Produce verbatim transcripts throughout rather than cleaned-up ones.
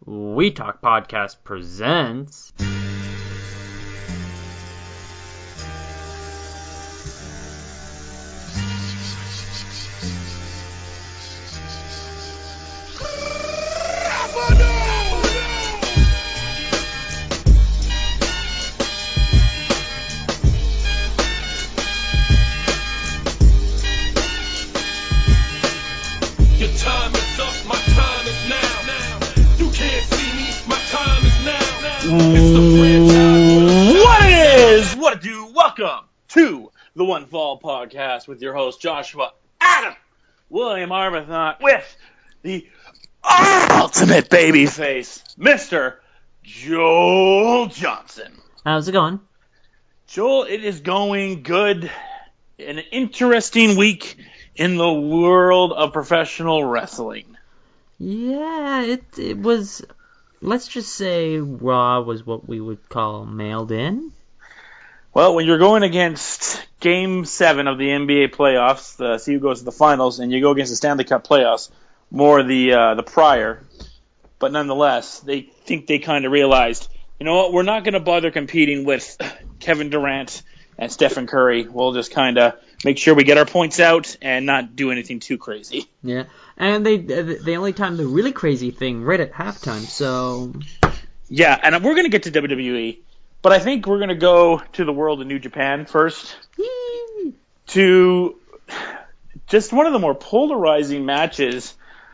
We Talk Podcast presents... What it is, what it do, welcome to the One Fall Podcast with your host Joshua Adam William Arbuthnot with the ultimate babyface, Mister Joel Johnson. How's it going? Joel, it is going good. An interesting week in the world of professional wrestling. Yeah, it it was... Let's just say Raw was what we would call mailed in. Well, when you're going against Game seven of the N B A playoffs, the see who goes to the finals, and you go against the Stanley Cup playoffs, more the uh, the prior, but nonetheless, they think they kind of realized, you know what, we're not going to bother competing with Kevin Durant and Stephen Curry. We'll just kind of make sure we get our points out and not do anything too crazy. Yeah, and they they only timed the really crazy thing right at halftime, so... Yeah, and we're going to get to W W E, but I think we're going to go to the world of New Japan first. Yee. To just one of the more polarizing matches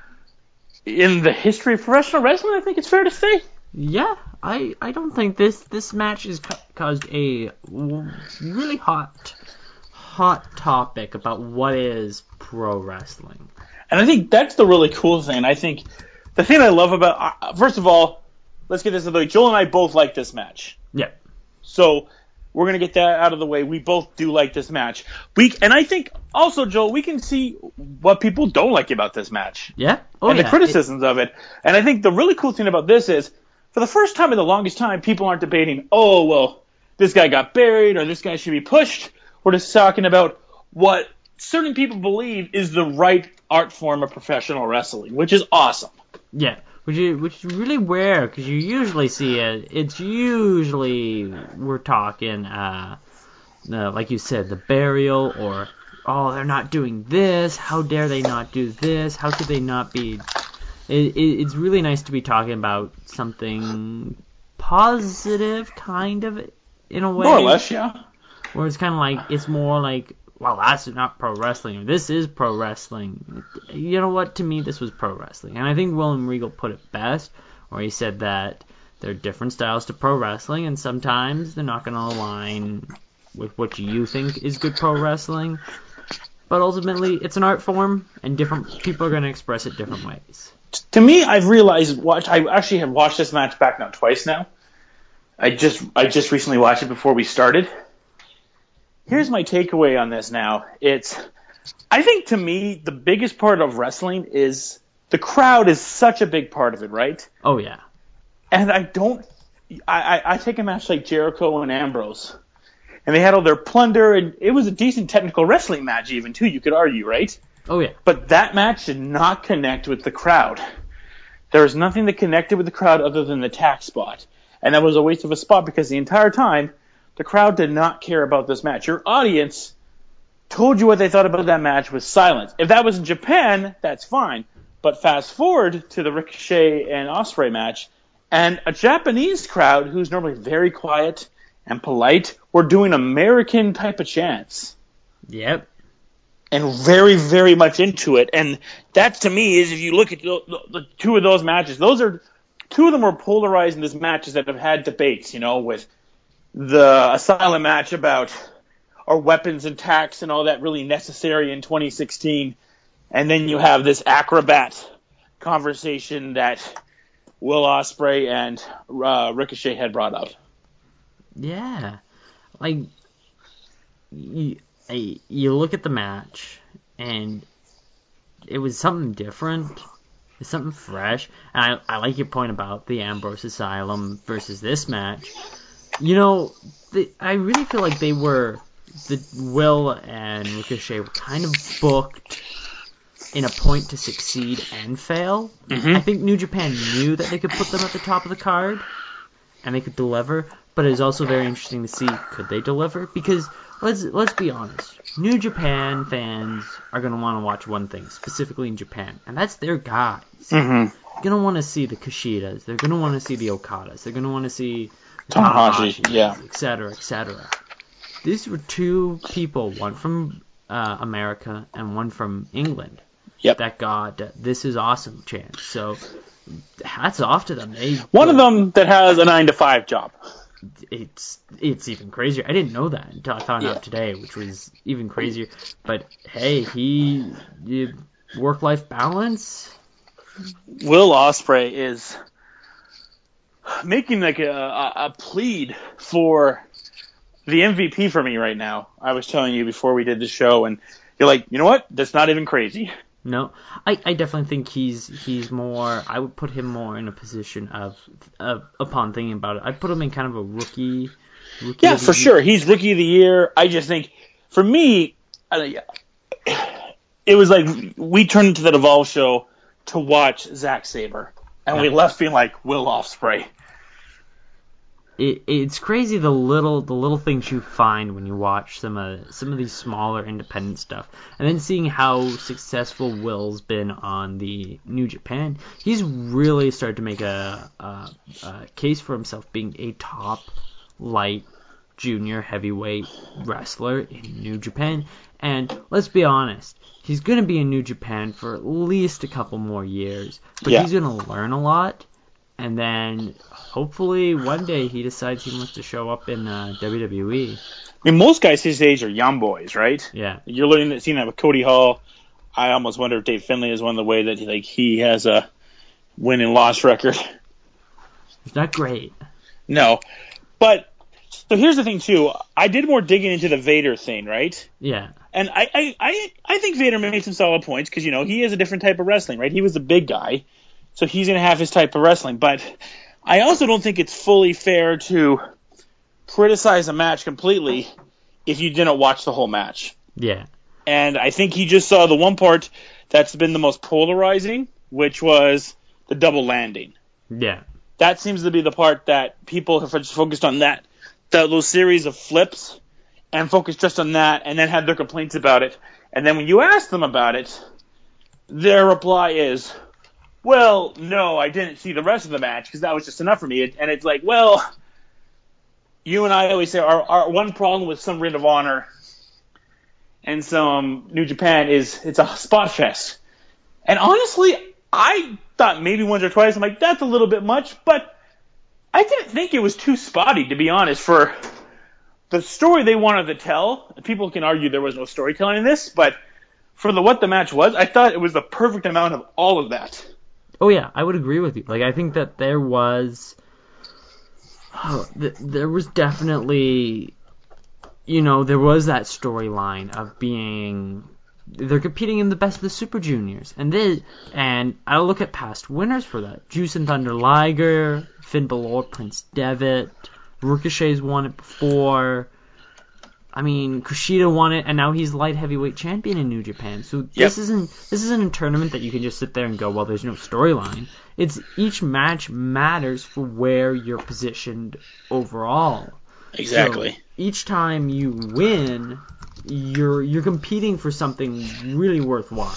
in the history of professional wrestling, I think it's fair to say. Yeah, I, I don't think this, this match has ca- caused a really hot... hot topic about what is pro wrestling. And I think that's the really cool thing. I think the thing I love about... Uh, first of all, let's get this out of the way. Joel and I both like this match. Yeah. So we're going to get that out of the way. We both do like this match. We And I think also, Joel, we can see what people don't like about this match. Yeah? Oh, and yeah. the criticisms it, of it. And I think the really cool thing about this is, for the first time in the longest time, people aren't debating, oh, well, this guy got buried or this guy should be pushed. We're just talking about what certain people believe is the right art form of professional wrestling, which is awesome. Yeah, which is, which is really rare, because you usually see it, it's usually, we're talking, uh, uh, like you said, the burial, or, oh, they're not doing this, how dare they not do this, how could they not be... It, it, it's really nice to be talking about something positive, kind of, in a way. More or less, yeah. Where it's kind of like, it's more like, well, that's not pro wrestling, or this is pro wrestling. You know what? To me, this was pro wrestling. And I think William Regal put it best, where he said that there are different styles to pro wrestling, and sometimes they're not going to align with what you think is good pro wrestling. But ultimately, it's an art form, and different people are going to express it different ways. To me, I've realized, watch, I actually have watched this match back now twice now. I just, I just recently watched it before we started. Here's my takeaway on this now. It's, I think to me, the biggest part of wrestling is the crowd is such a big part of it, right? Oh, yeah. And I don't, I, I, I take a match like Jericho and Ambrose, and they had all their plunder, and it was a decent technical wrestling match even, too, you could argue, right? Oh, yeah. But that match did not connect with the crowd. There was nothing that connected with the crowd other than the tack spot. And that was a waste of a spot because the entire time, the crowd did not care about this match. Your audience told you what they thought about that match with silence. If that was in Japan, that's fine. But fast forward to the Ricochet and Ospreay match, and a Japanese crowd who's normally very quiet and polite were doing American type of chants. Yep. And very, very much into it. And that, to me, is if you look at the, the, the two of those matches, those are two of the more polarizing matches that have had debates, you know, with the Asylum match about our weapons and tax and all that really necessary in twenty sixteen. And then you have this acrobat conversation that Will Ospreay and uh, Ricochet had brought up. Yeah. Like, you, you look at the match, and it was something different. It's something fresh. And I, I like your point about the Ambrose Asylum versus this match. You know, the, I really feel like they were, the Will and Ricochet were kind of booked in a point to succeed and fail. Mm-hmm. I think New Japan knew that they could put them at the top of the card and they could deliver, but it's also very interesting to see, could they deliver? Because let's let's be honest, New Japan fans are going to want to watch one thing, specifically in Japan, and that's their guys. Mm-hmm. They're going to want to see the Kushidas, they're going to want to see the Okadas, they're going to want to see the Tanahashi, Tanahashis, yeah. et cetera, et cetera. These were two people, one from uh, America and one from England, yep. that got uh, "This is awesome" chant. So hats off to them. They One of them that has a nine to five job. It's it's even crazier. I didn't know that until I found Yeah. out today, which was even crazier. But hey, he work life balance. Will Ospreay is making like a, a, a plead for the M V P for me right now. I was telling you before we did the show, and you're like, you know what? That's not even crazy. No, I, I definitely think he's he's more. I would put him more in a position of, of upon thinking about it, I'd put him in kind of a rookie. rookie Yeah, of the for year. sure. He's rookie of the year. I just think, for me, I- it was like we turned into that Evolve show to watch Zack Sabre, and we left being like, Will Ospreay. It, it's crazy the little the little things you find when you watch some of some of these smaller independent stuff, and then seeing how successful Will's been on the New Japan. He's really started to make a, a, a case for himself being a top light junior heavyweight wrestler in New Japan. And let's be honest, he's going to be in New Japan for at least a couple more years, but Yeah. he's going to learn a lot. And then hopefully one day he decides he wants to show up in uh, W W E. I mean, most guys his age are young boys, right? Yeah. You're learning that, seeing that with Cody Hall. I almost wonder if Dave Finlay is one of the way that like he has a win and loss record. It's not great. No, but so here's the thing too. I did more digging into the Vader thing, right? Yeah. And I I I, I think Vader made some solid points because you know he is a different type of wrestling, right? He was a big guy. So he's going to have his type of wrestling. But I also don't think it's fully fair to criticize a match completely if you didn't watch the whole match. Yeah. And I think he just saw the one part that's been the most polarizing, which was the double landing. Yeah. That seems to be the part that people have just focused on that, that those series of flips, and focused just on that, and then had their complaints about it. And then when you ask them about it, their reply is, well, no, I didn't see the rest of the match because that was just enough for me. And it's like, well, you and I always say our, our one problem with some Ring of Honor and some New Japan is it's a spot fest. And honestly, I thought maybe once or twice, I'm like, that's a little bit much, but I didn't think it was too spotty, to be honest, for the story they wanted to tell. People can argue there was no storytelling in this, but for the what the match was, I thought it was the perfect amount of all of that. Oh yeah, I would agree with you. Like I think that there was, oh, th- there was definitely, you know, there was that storyline of being, they're competing in the best of the Super Juniors, and this, and I look at past winners for that: Juice and Thunder Liger, Finn Balor, Prince Devitt, Ricochet's won it before. I mean, Kushida won it, and now he's light heavyweight champion in New Japan. So this Yep. isn't this isn't a tournament that you can just sit there and go, well, there's no storyline. It's each match matters for where you're positioned overall. Exactly. So each time you win, you're you're competing for something really worthwhile.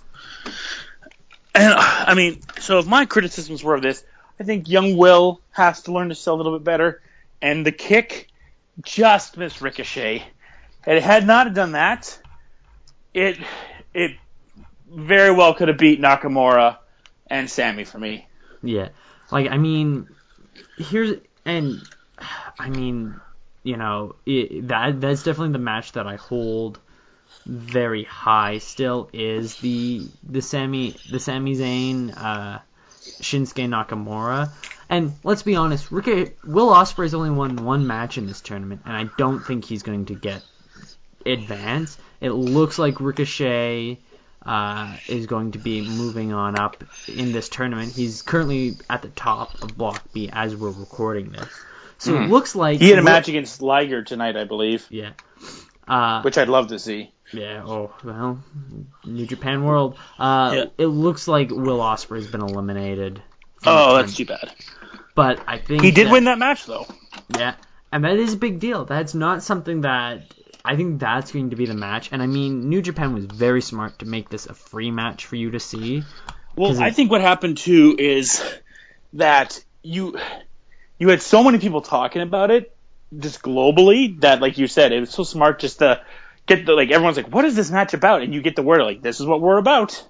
And I mean, so if my criticisms were of this, I think young Will has to learn to sell a little bit better, and the kick just missed Ricochet. And it had not done that, it it very well could have beat Nakamura and Sammy for me. Yeah. Like, I mean, here's, and, I mean, you know, it, that that's definitely the match that I hold very high still is the, the Sami, the Sami Zayn, uh, Shinsuke Nakamura. And let's be honest, Rick, Will Ospreay's only won one match in this tournament, and I don't think he's going to get advanced. It looks like Ricochet uh, is going to be moving on up in this tournament. He's currently at the top of Block B as we're recording this. So Mm. it looks like... He had a Will, match against Liger tonight, I believe. Yeah. Uh, which I'd love to see. Yeah, oh, well, New Japan World. Uh, Yeah. It looks like Will Ospreay's been eliminated. Oh, that's too bad. But I think He did that, win that match, though. Yeah, and that is a big deal. That's not something that... I think that's going to be the match. And I mean, New Japan was very smart to make this a free match for you to see. Well, I think what happened, too, is that you you had so many people talking about it, just globally, that, like you said, it was so smart just to... Get the, like everyone's like, what is this match about? And you get the word like, this is what we're about.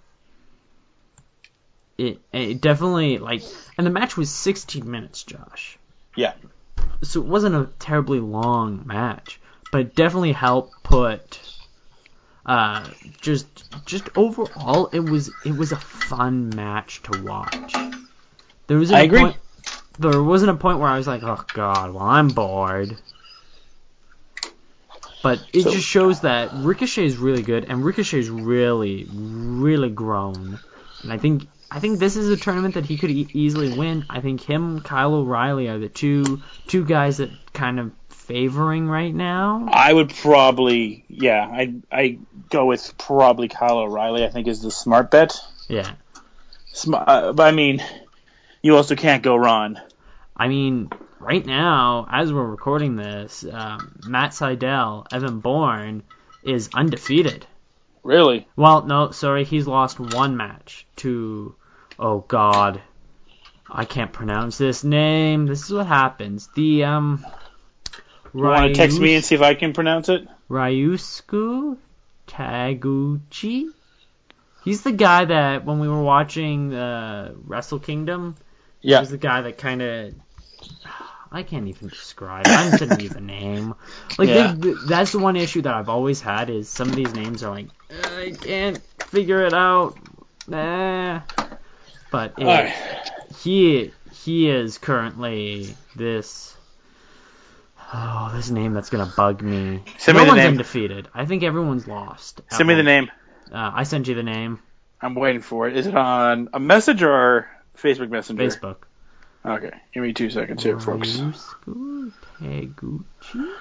It, it definitely like, and the match was sixteen minutes, Josh. Yeah. So it wasn't a terribly long match, but it definitely helped put, uh, just just overall, it was it was a fun match to watch. There was I agree. Point, there wasn't a point where I was like, oh god, well I'm bored. But it So, just shows that Ricochet is really good, and Ricochet's really, really grown. And I think I think this is a tournament that he could e- easily win. I think him, Kyle O'Reilly are the two two guys that kind of favoring right now. I would probably, yeah, I I go with probably Kyle O'Reilly. I think is the smart bet. Yeah. Sm- uh, but I mean, you also can't go wrong. I mean, right now, as we're recording this, um, Matt Sydal, Evan Bourne, is undefeated. Really? Well, no, sorry, he's lost one match to, oh god, I can't pronounce this name. This is what happens. The, um... You want to text me and see if I can pronounce it? Ryusuke Taguchi? He's the guy that, when we were watching uh, Wrestle Kingdom, Yeah. he was the guy that kind of... I can't even describe. I'm sending you the name. Like Yeah. they, that's the one issue that I've always had is some of these names are like I can't figure it out. Nah. But it, Alright. he he is currently this. Oh, this name that's gonna bug me. Send no me the one's name. undefeated. I think everyone's lost. Send me the name. Uh, I sent you the name. I'm waiting for it. Is it on a message or Facebook Messenger? Facebook. Okay, give me two seconds here, folks. Ryusuke Taguchi?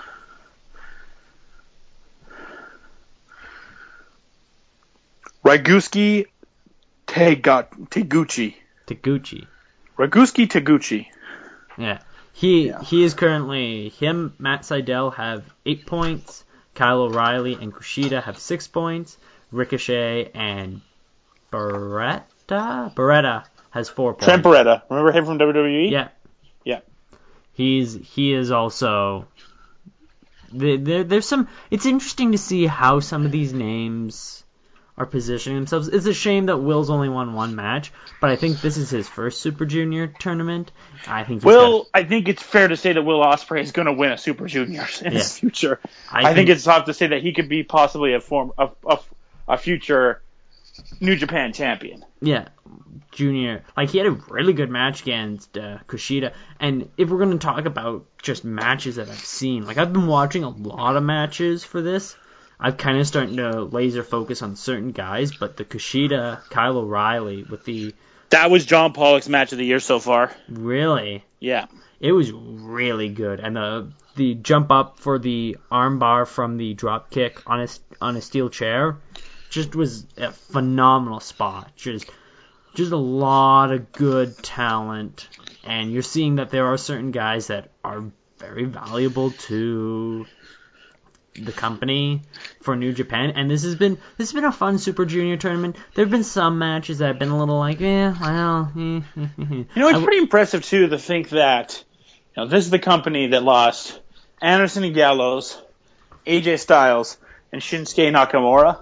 Ryusuke Taga- Taguchi. Taguchi. Ryusuke Taguchi. Yeah. He Yeah. he is currently him, Matt Sydal have eight points, Kyle O'Reilly and Kushida have six points, Ricochet and Beretta Beretta has four points. Trent Beretta. Remember him from W W E? Yeah. Yeah. He's he is also there, there there's some it's interesting to see how some of these names are positioning themselves. It's a shame that Will's only won one match, but I think this is his first Super Junior tournament. I think he's Will, got, I think it's fair to say that Will Ospreay is going to win a Super Juniors in Yeah. his future. I I, think, think- it's tough to say that he could be possibly a form a, a, a future New Japan champion. yeah, Junior. Like, he had a really good match against uh, Kushida. And if we're going to talk about just matches that I've seen, like, I've been watching a lot of matches for this. I've kind of starting to laser focus on certain guys, but the Kushida, Kyle O'Reilly with the... That was John Pollock's match of the year so far. Really? Yeah. It was really good. And the the jump up for the armbar from the drop kick on a, on a steel chair just was a phenomenal spot. Just... Just a lot of good talent, and you're seeing that there are certain guys that are very valuable to the company for New Japan, and this has been this has been a fun Super Junior tournament. There have been some matches that have been a little like, eh, well, eh, eh, eh. You know, it's I- pretty impressive, too, to think that you know, this is the company that lost Anderson and Gallows, A J Styles, and Shinsuke Nakamura,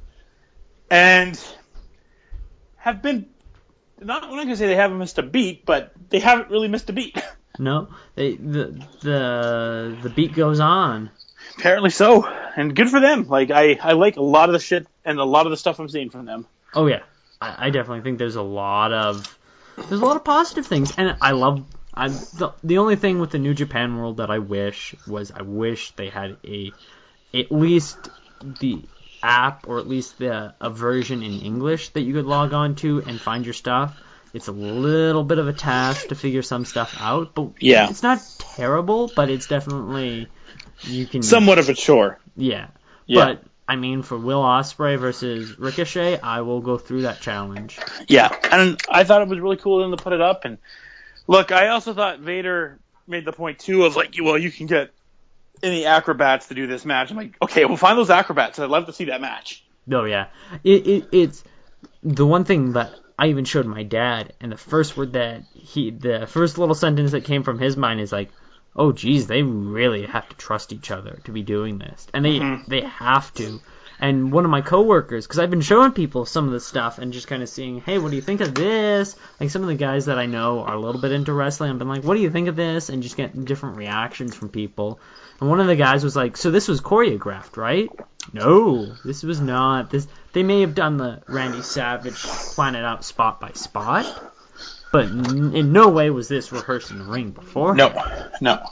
and have been, not, I'm not going to say they haven't missed a beat, but they haven't really missed a beat. No, they, the the the beat goes on. Apparently so, and good for them. Like, I, I like a lot of the shit and a lot of the stuff I'm seeing from them. Oh yeah, I, I definitely think there's a lot of there's a lot of positive things, and I love. I the, the only thing with the New Japan World that I wish was I wish they had a at least the app or at least the a version in English that you could log on to and find your stuff. It's a little bit of a task to figure some stuff out, but Yeah. it's not terrible. But it's definitely you can Somewhat of a chore. yeah. Yeah. But I mean, for Will Ospreay versus Ricochet, I will go through that challenge. Yeah, and I thought it was really cool of them to put it up. And look, I also thought Vader made the point too of like, well, you can get any acrobats to do this match. I'm like, okay, we'll find those acrobats. I'd love to see that match. Oh yeah, it, it it's the one thing that I even showed my dad, and the first word that he, the first little sentence that came from his mind is like, oh geez, they really have to trust each other to be doing this, and they mm-hmm. they have to. And one of my coworkers, because I've been showing people some of this stuff and just kind of seeing, hey, what do you think of this? Like some of the guys that I know are a little bit into wrestling. I've been like, what do you think of this? And just getting different reactions from people. And one of the guys was like, so this was choreographed, right? No, this was not. This they may have done the Randy Savage plan it out spot by spot, but in no way was this rehearsed in the ring before. No, no.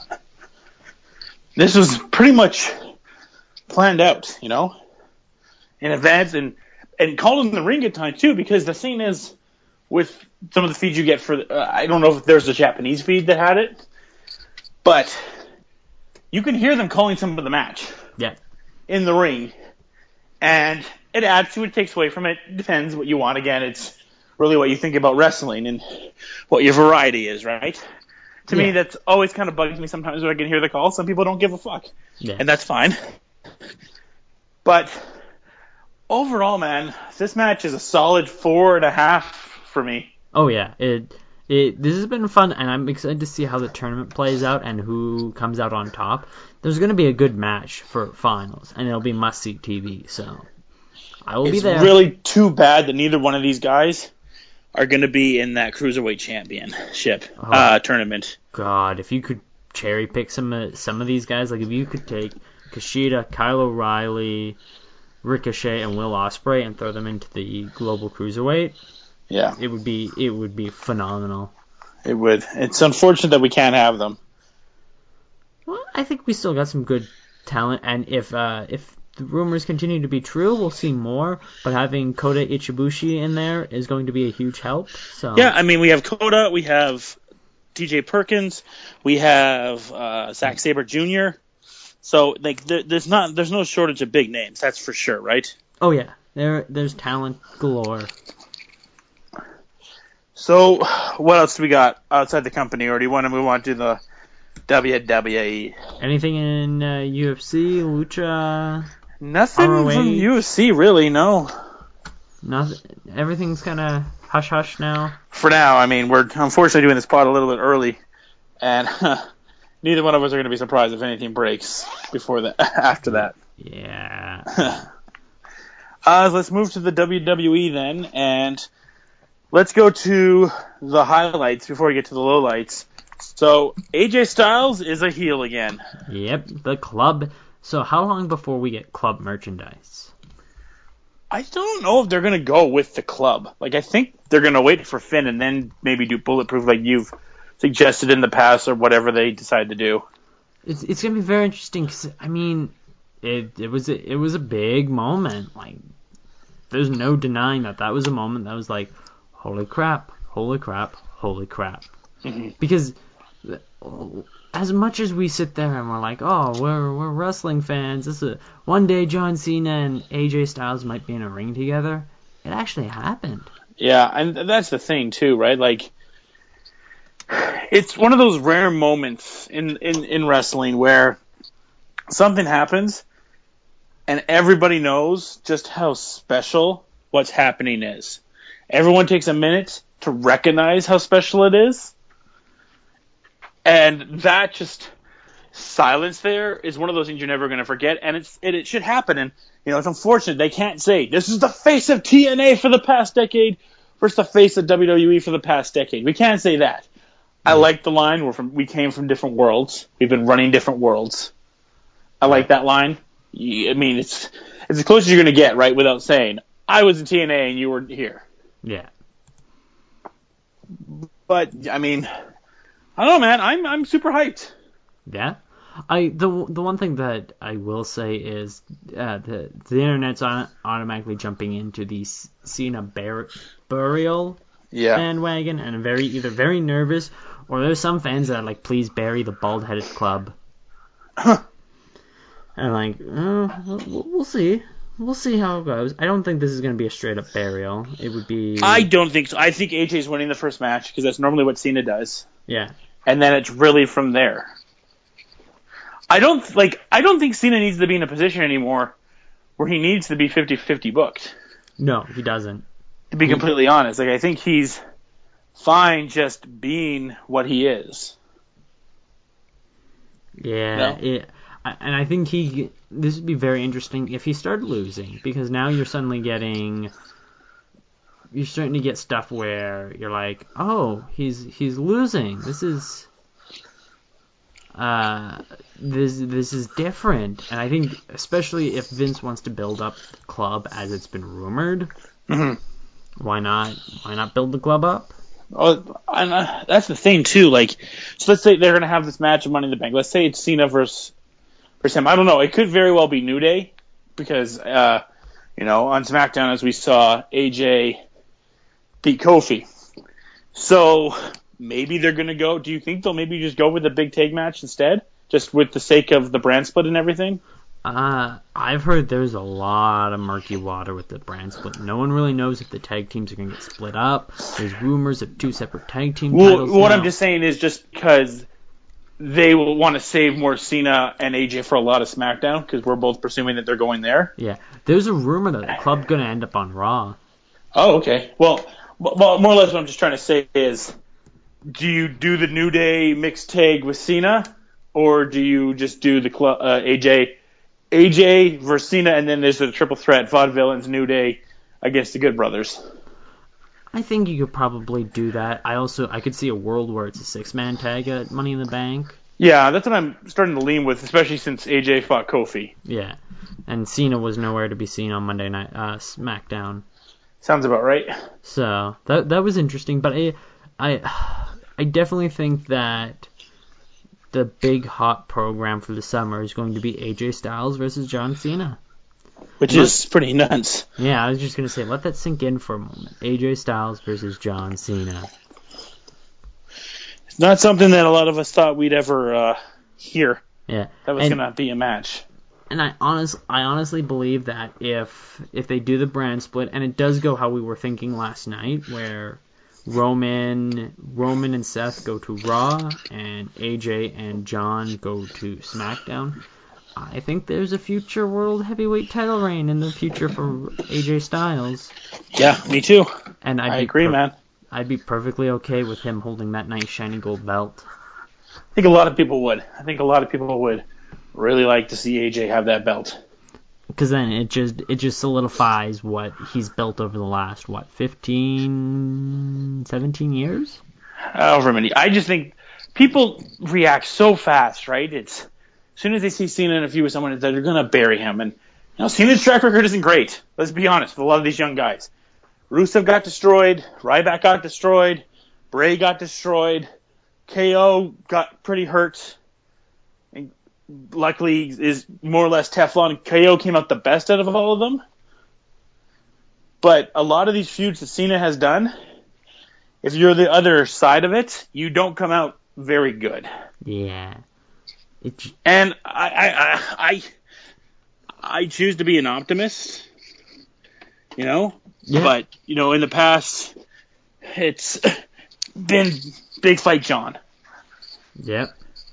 This was pretty much planned out, you know? In advance, and and called in the ring at times too, because the thing is, with some of the feeds you get for, uh, I don't know if there's a Japanese feed that had it, but you can hear them calling some of the match. Yeah. In the ring, and it adds to it, takes away from it. Depends what you want. Again, it's really what you think about wrestling and what your variety is, right? To yeah. me, that's always kind of bugs me sometimes when I can hear the call. Some people don't give a fuck, yeah. and that's fine. But overall, man, this match is a solid four and a half for me. Oh yeah, it it this has been fun, and I'm excited to see how the tournament plays out and who comes out on top. There's going to be a good match for finals, and it'll be must-see T V. So I will it's be there. It's really too bad that neither one of these guys are going to be in that Cruiserweight Championship oh, uh, tournament. God, if you could cherry pick some of, some of these guys, like if you could take Kushida, Kyle O'Reilly, Ricochet, and Will Ospreay and throw them into the Global Cruiserweight, yeah, it would be it would be phenomenal. It would. It's unfortunate that we can't have them. Well, I think we still got some good talent, and if uh, if the rumors continue to be true, we'll see more. But having Kota Ichibushi in there is going to be a huge help. So yeah, I mean, we have Kota, we have D J Perkins, we have uh, Zack Sabre Junior So like, there, there's not there's no shortage of big names, that's for sure, right? Oh yeah, there there's talent galore. So what else do we got outside the company, or do you want to move on to the W W E? Anything in uh, U F C, Lucha? Nothing R O H? From U F C, really, no. Nothing. Everything's kind of hush-hush now? For now, I mean, we're unfortunately doing this pod a little bit early, and uh, neither one of us are going to be surprised if anything breaks before that. After that. Yeah. uh, let's move to the W W E then, and let's go to the highlights before we get to the lowlights. So, A J Styles is a heel again. Yep, the club. So, how long before we get club merchandise? I don't know if they're going to go with the club. Like, I think they're going to wait for Finn and then maybe do Bulletproof like you've suggested in the past or whatever they decide to do. It's it's going to be very interesting because, I mean, it, it, was a, it was a big moment. Like, there's no denying that that was a moment that was like, holy crap, holy crap, holy crap. Mm-hmm. Because as much as we sit there and we're like, oh, we're we're wrestling fans, this is a, one day John Cena and A J Styles might be in a ring together, it actually happened. Yeah, and that's the thing too, right? Like, it's one of those rare moments in, in, in wrestling where something happens and everybody knows just how special what's happening is. Everyone takes a minute to recognize how special it is. And that just silence there is one of those things you're never going to forget, and it's it, it should happen. And you know, it's unfortunate they can't say this is the face of T N A for the past decade versus the face of W W E for the past decade. We can't say that. I like the line. We're from we came from different worlds. We've been running different worlds. I like that line. I mean, it's it's as close as you're going to get, right? Without saying I was in T N A and you were here. Yeah. But I mean, I don't know, man. I'm I'm super hyped. Yeah, I the the one thing that I will say is uh, the the internet's on, automatically jumping into the Cena bur- burial yeah. bandwagon, and very either very nervous or there's some fans that are like, please bury the bald-headed club. and And like, uh, we'll, we'll see. We'll see how it goes. I don't think this is going to be a straight up burial. It would be. I don't think so. I think A J's winning the first match because that's normally what Cena does. Yeah. And then it's really from there. I don't like. I don't think Cena needs to be in a position anymore where he needs to be fifty-fifty booked. No, he doesn't. To be completely honest, like I think he's fine just being what he is. Yeah, No? it, and I think he. This would be very interesting if he started losing, because now you're suddenly getting. You're starting to get stuff where you're like, oh, he's he's losing. This is. Uh, this this is different, and I think especially if Vince wants to build up the club as it's been rumored, Mm-hmm. why not? Why not build the club up? Oh, and uh, that's the thing too. Like, so let's say they're gonna have this match of Money in the Bank. Let's say it's Cena versus versus him. I don't know. It could very well be New Day because uh, you know on SmackDown as we saw A J beat Kofi. So maybe they're gonna go. Do you think they'll maybe just go with a big tag match instead, just with the sake of the brand split and everything? Uh, I've heard there's a lot of murky water with the brand split. No one really knows if the tag teams are going to get split up. There's rumors of two separate tag team Well, titles what now. I'm just saying is just because they will want to save more Cena and A J for a lot of SmackDown because we're both presuming that they're going there. Yeah, there's a rumor that the club's going to end up on Raw. Oh, okay. Well, well, more or less what I'm just trying to say is, do you do the New Day mixed tag with Cena, or do you just do the cl- uh, A J A J versus Cena, and then there's the triple threat, Vaudevillains, New Day against the Good Brothers? I think you could probably do that. I also I could see a world where it's a six man tag at Money in the Bank. Yeah, that's what I'm starting to lean with, especially since A J fought Kofi. Yeah, and Cena was nowhere to be seen on Monday Night uh, SmackDown. Sounds about right. So that that was interesting, but I I I definitely think that the big hot program for the summer is going to be A J Styles versus John Cena. Which Let, is pretty nuts. Yeah, I was just going to say, let that sink in for a moment. A J Styles versus John Cena. It's not something that a lot of us thought we'd ever uh, hear. Yeah. That was and, going to be a match. And I honest, I honestly believe that if if they do the brand split, and it does go how we were thinking last night, where Roman Roman and Seth go to Raw, and A J and John go to SmackDown, I think there's a future World Heavyweight title reign in the future for A J Styles. Yeah, me too. And I'd I be agree, per- man. I'd be perfectly okay with him holding that nice shiny gold belt. I think a lot of people would. I think a lot of people would really like to see A J have that belt. Because then it just it just solidifies what he's built over the last, what, fifteen, seventeen years? However many. I just think people react so fast, right? It's as soon as they see Cena in a feud with someone, they're going to bury him. And you know, Cena's track record isn't great. Let's be honest with a lot of these young guys. Rusev got destroyed. Ryback got destroyed. Bray got destroyed. K O got pretty hurt. And luckily is more or less Teflon. K O came out the best out of all of them. But a lot of these feuds that Cena has done, if you're the other side of it, you don't come out very good. Yeah. It, And I, I, I, I, I choose to be an optimist, you know? Yeah. But, you know, in the past, it's been Big Fight John. Yep.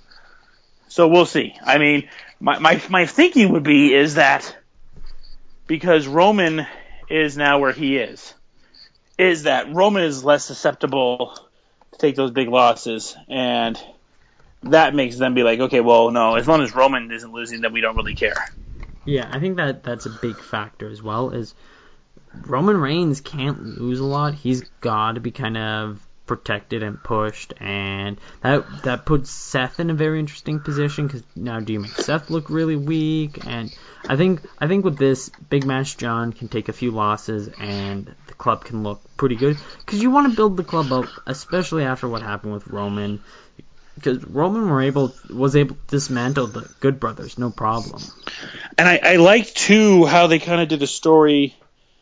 So we'll see. I mean, my, my, my thinking would be is that because Roman is now where he is, is that Roman is less susceptible to take those big losses, and that makes them be like, okay, well, no, as long as Roman isn't losing, then we don't really care. Yeah, I think that that's a big factor as well, is Roman Reigns can't lose a lot. He's got to be kind of protected and pushed, and that that puts Seth in a very interesting position, because now do you make Seth look really weak? And I think I think with this big match, John can take a few losses and the club can look pretty good, because you want to build the club up, especially after what happened with Roman, because Roman were able was able to dismantle the Good Brothers, no problem. And I, I like too how they kind of did the story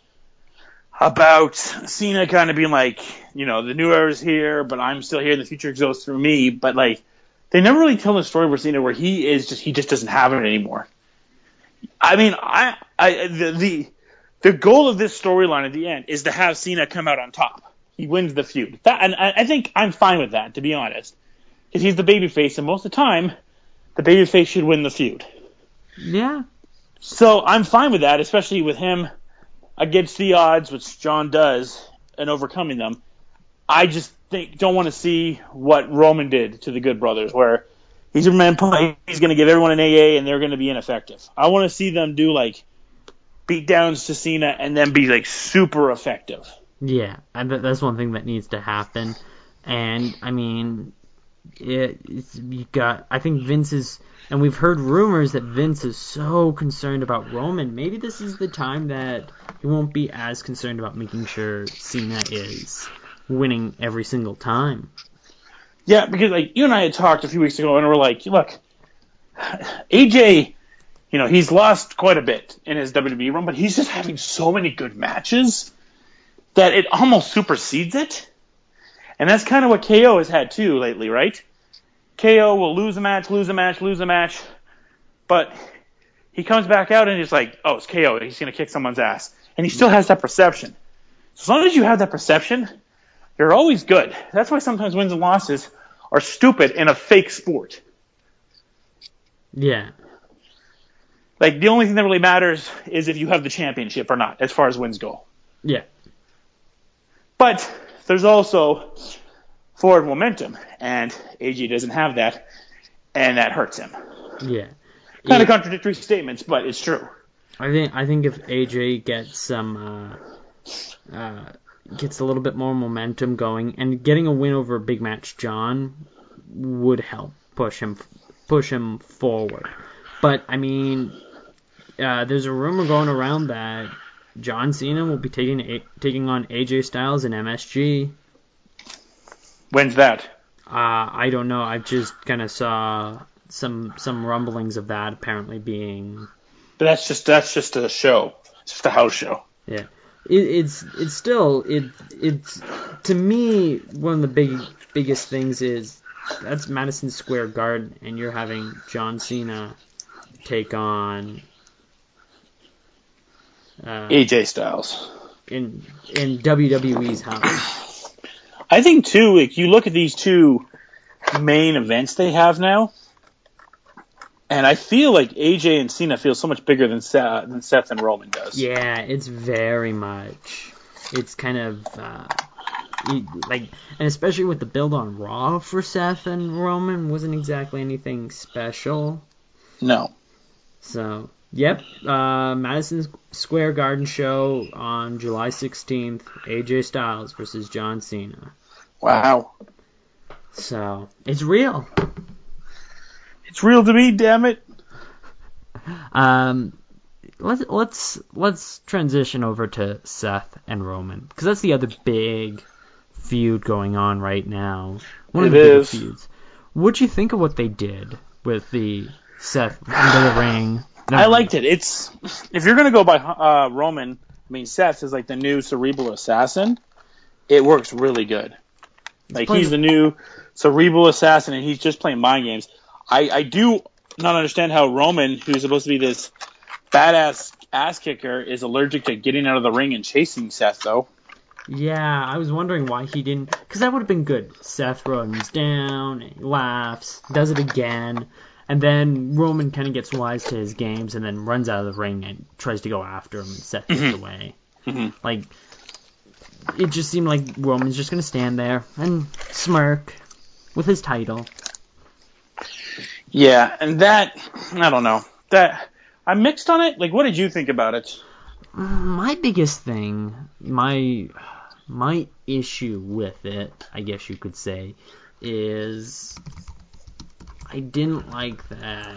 about Cena kind of being like, you know, the new era's here, but I'm still here. The future goes through me. But like, they never really tell the story where Cena where he is just he just doesn't have it anymore. I mean, I, I the, the the goal of this storyline at the end is to have Cena come out on top. He wins the feud. That, and I, I think I'm fine with that, to be honest, because he's the babyface, and most of the time, the babyface should win the feud. Yeah. So I'm fine with that, especially with him against the odds, which John does, and overcoming them. I just think don't want to see what Roman did to the Good Brothers, where he's he's going to give everyone an A A and they're going to be ineffective. I want to see them do like beatdowns to Cena and then be like super effective. Yeah, I bet that's one thing that needs to happen. And I mean, it, it's, you got. I think Vince is, and we've heard rumors that Vince is so concerned about Roman. Maybe this is the time that he won't be as concerned about making sure Cena is winning every single time. Yeah, because like you and I had talked a few weeks ago, and we're like, look, A J, you know, he's lost quite a bit in his W W E run, but he's just having so many good matches that it almost supersedes it. And that's kind of what K O has had too lately, right? K O will lose a match, lose a match, lose a match, but he comes back out and he's like, oh, it's K O. He's going to kick someone's ass. And he still has that perception. So as long as you have that perception, you're always good. That's why sometimes wins and losses are stupid in a fake sport. Yeah. Like, the only thing that really matters is if you have the championship or not, as far as wins go. Yeah. But there's also forward momentum, and A J doesn't have that, and that hurts him. Yeah. Kind it, of contradictory statements, but it's true. I think I think if A J gets some uh, uh, gets a little bit more momentum going, and getting a win over Big Match John would help push him push him forward. But I mean, uh, there's a rumor going around that John Cena will be taking a, taking on A J Styles in M S G. When's that? Uh, I don't know. I just kind of saw some some rumblings of that apparently being. But that's just that's just a show. It's just a house show. Yeah, it, it's it's still it it's to me one of the big biggest things is that's Madison Square Garden, and you're having John Cena take on uh, A J Styles in in W W E's house. I think too. Like you look at these two main events they have now, and I feel like A J and Cena feel so much bigger than Seth, than Seth and Roman does. Yeah, it's very much. It's kind of uh, like, and especially with the build on Raw for Seth and Roman wasn't exactly anything special. No. So, yep, uh, Madison Square Garden show on July sixteenth, A J Styles versus John Cena. Wow. So, it's real. It's real to me, damn it. Um, let's let's let's transition over to Seth and Roman, because that's the other big feud going on right now. One it of the bigger is. feuds. What'd you think of what they did with the Seth into the ring? No, I liked it. It's if you're gonna go by uh, Roman, I mean Seth is like the new cerebral assassin. It works really good. Like he's the new cerebral assassin, and he's just playing mind games. I, I do not understand how Roman, who's supposed to be this badass ass kicker, is allergic to getting out of the ring and chasing Seth, though. Yeah, I was wondering why he didn't, because that would have been good. Seth runs down, laughs, does it again, and then Roman kind of gets wise to his games and then runs out of the ring and tries to go after him, and Seth gets Mm-hmm. away. Mm-hmm. Like, it just seemed like Roman's just going to stand there and smirk with his title. Yeah, and that, I don't know. That I'm mixed on it. Like, what did you think about it? My biggest thing, my my issue with it, I guess you could say, is I didn't like that.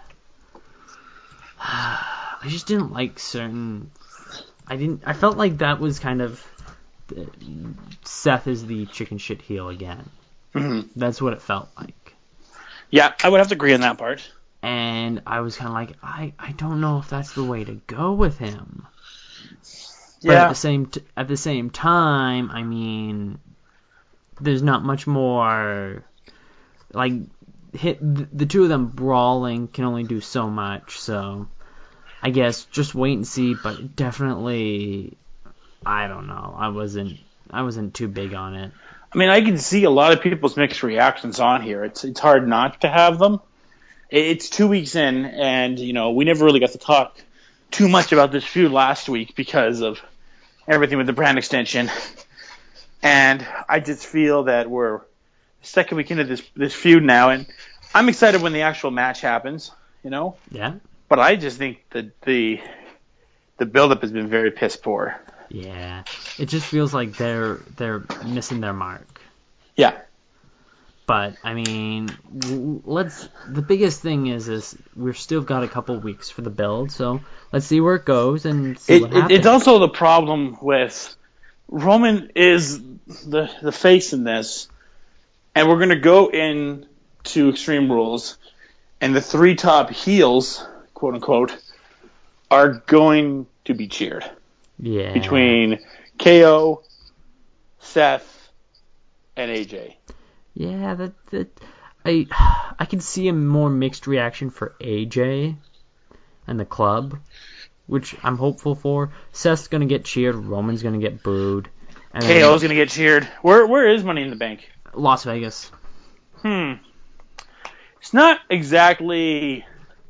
I just didn't like certain. I didn't. I felt like that was kind of Seth is the chicken shit heel again. Mm-hmm. That's what it felt like. Yeah, I would have to agree on that part. And I was kind of like, I, I don't know if that's the way to go with him. But Yeah. at the same t- at the same time, I mean, there's not much more. Like, hit the, the two of them brawling can only do so much. So I guess just wait and see, but definitely, I don't know. I wasn't I wasn't too big on it. I mean, I can see a lot of people's mixed reactions on here. It's it's hard not to have them. It's two weeks in, and you know we never really got to talk too much about this feud last week because of everything with the brand extension. And I just feel that we're second week into this this feud now, and I'm excited when the actual match happens. You know. Yeah. But I just think that the the build-up has been very piss poor. Yeah, it just feels like they're they're missing their mark. Yeah. But I mean, let's. The biggest thing is is we've still got a couple weeks for the build, so let's see where it goes and see it, what it, happens. It's also the problem with Roman is the the face in this, and we're gonna go in to Extreme Rules, and the three top heels, quote unquote, are going to be cheered. Yeah. Between K O, Seth, and A J. Yeah, that that I I can see a more mixed reaction for A J and the club, which I'm hopeful for. Seth's gonna get cheered, Roman's gonna get booed, and K O's gonna get cheered. Where where is Money in the Bank? Las Vegas. Hmm. It's not exactly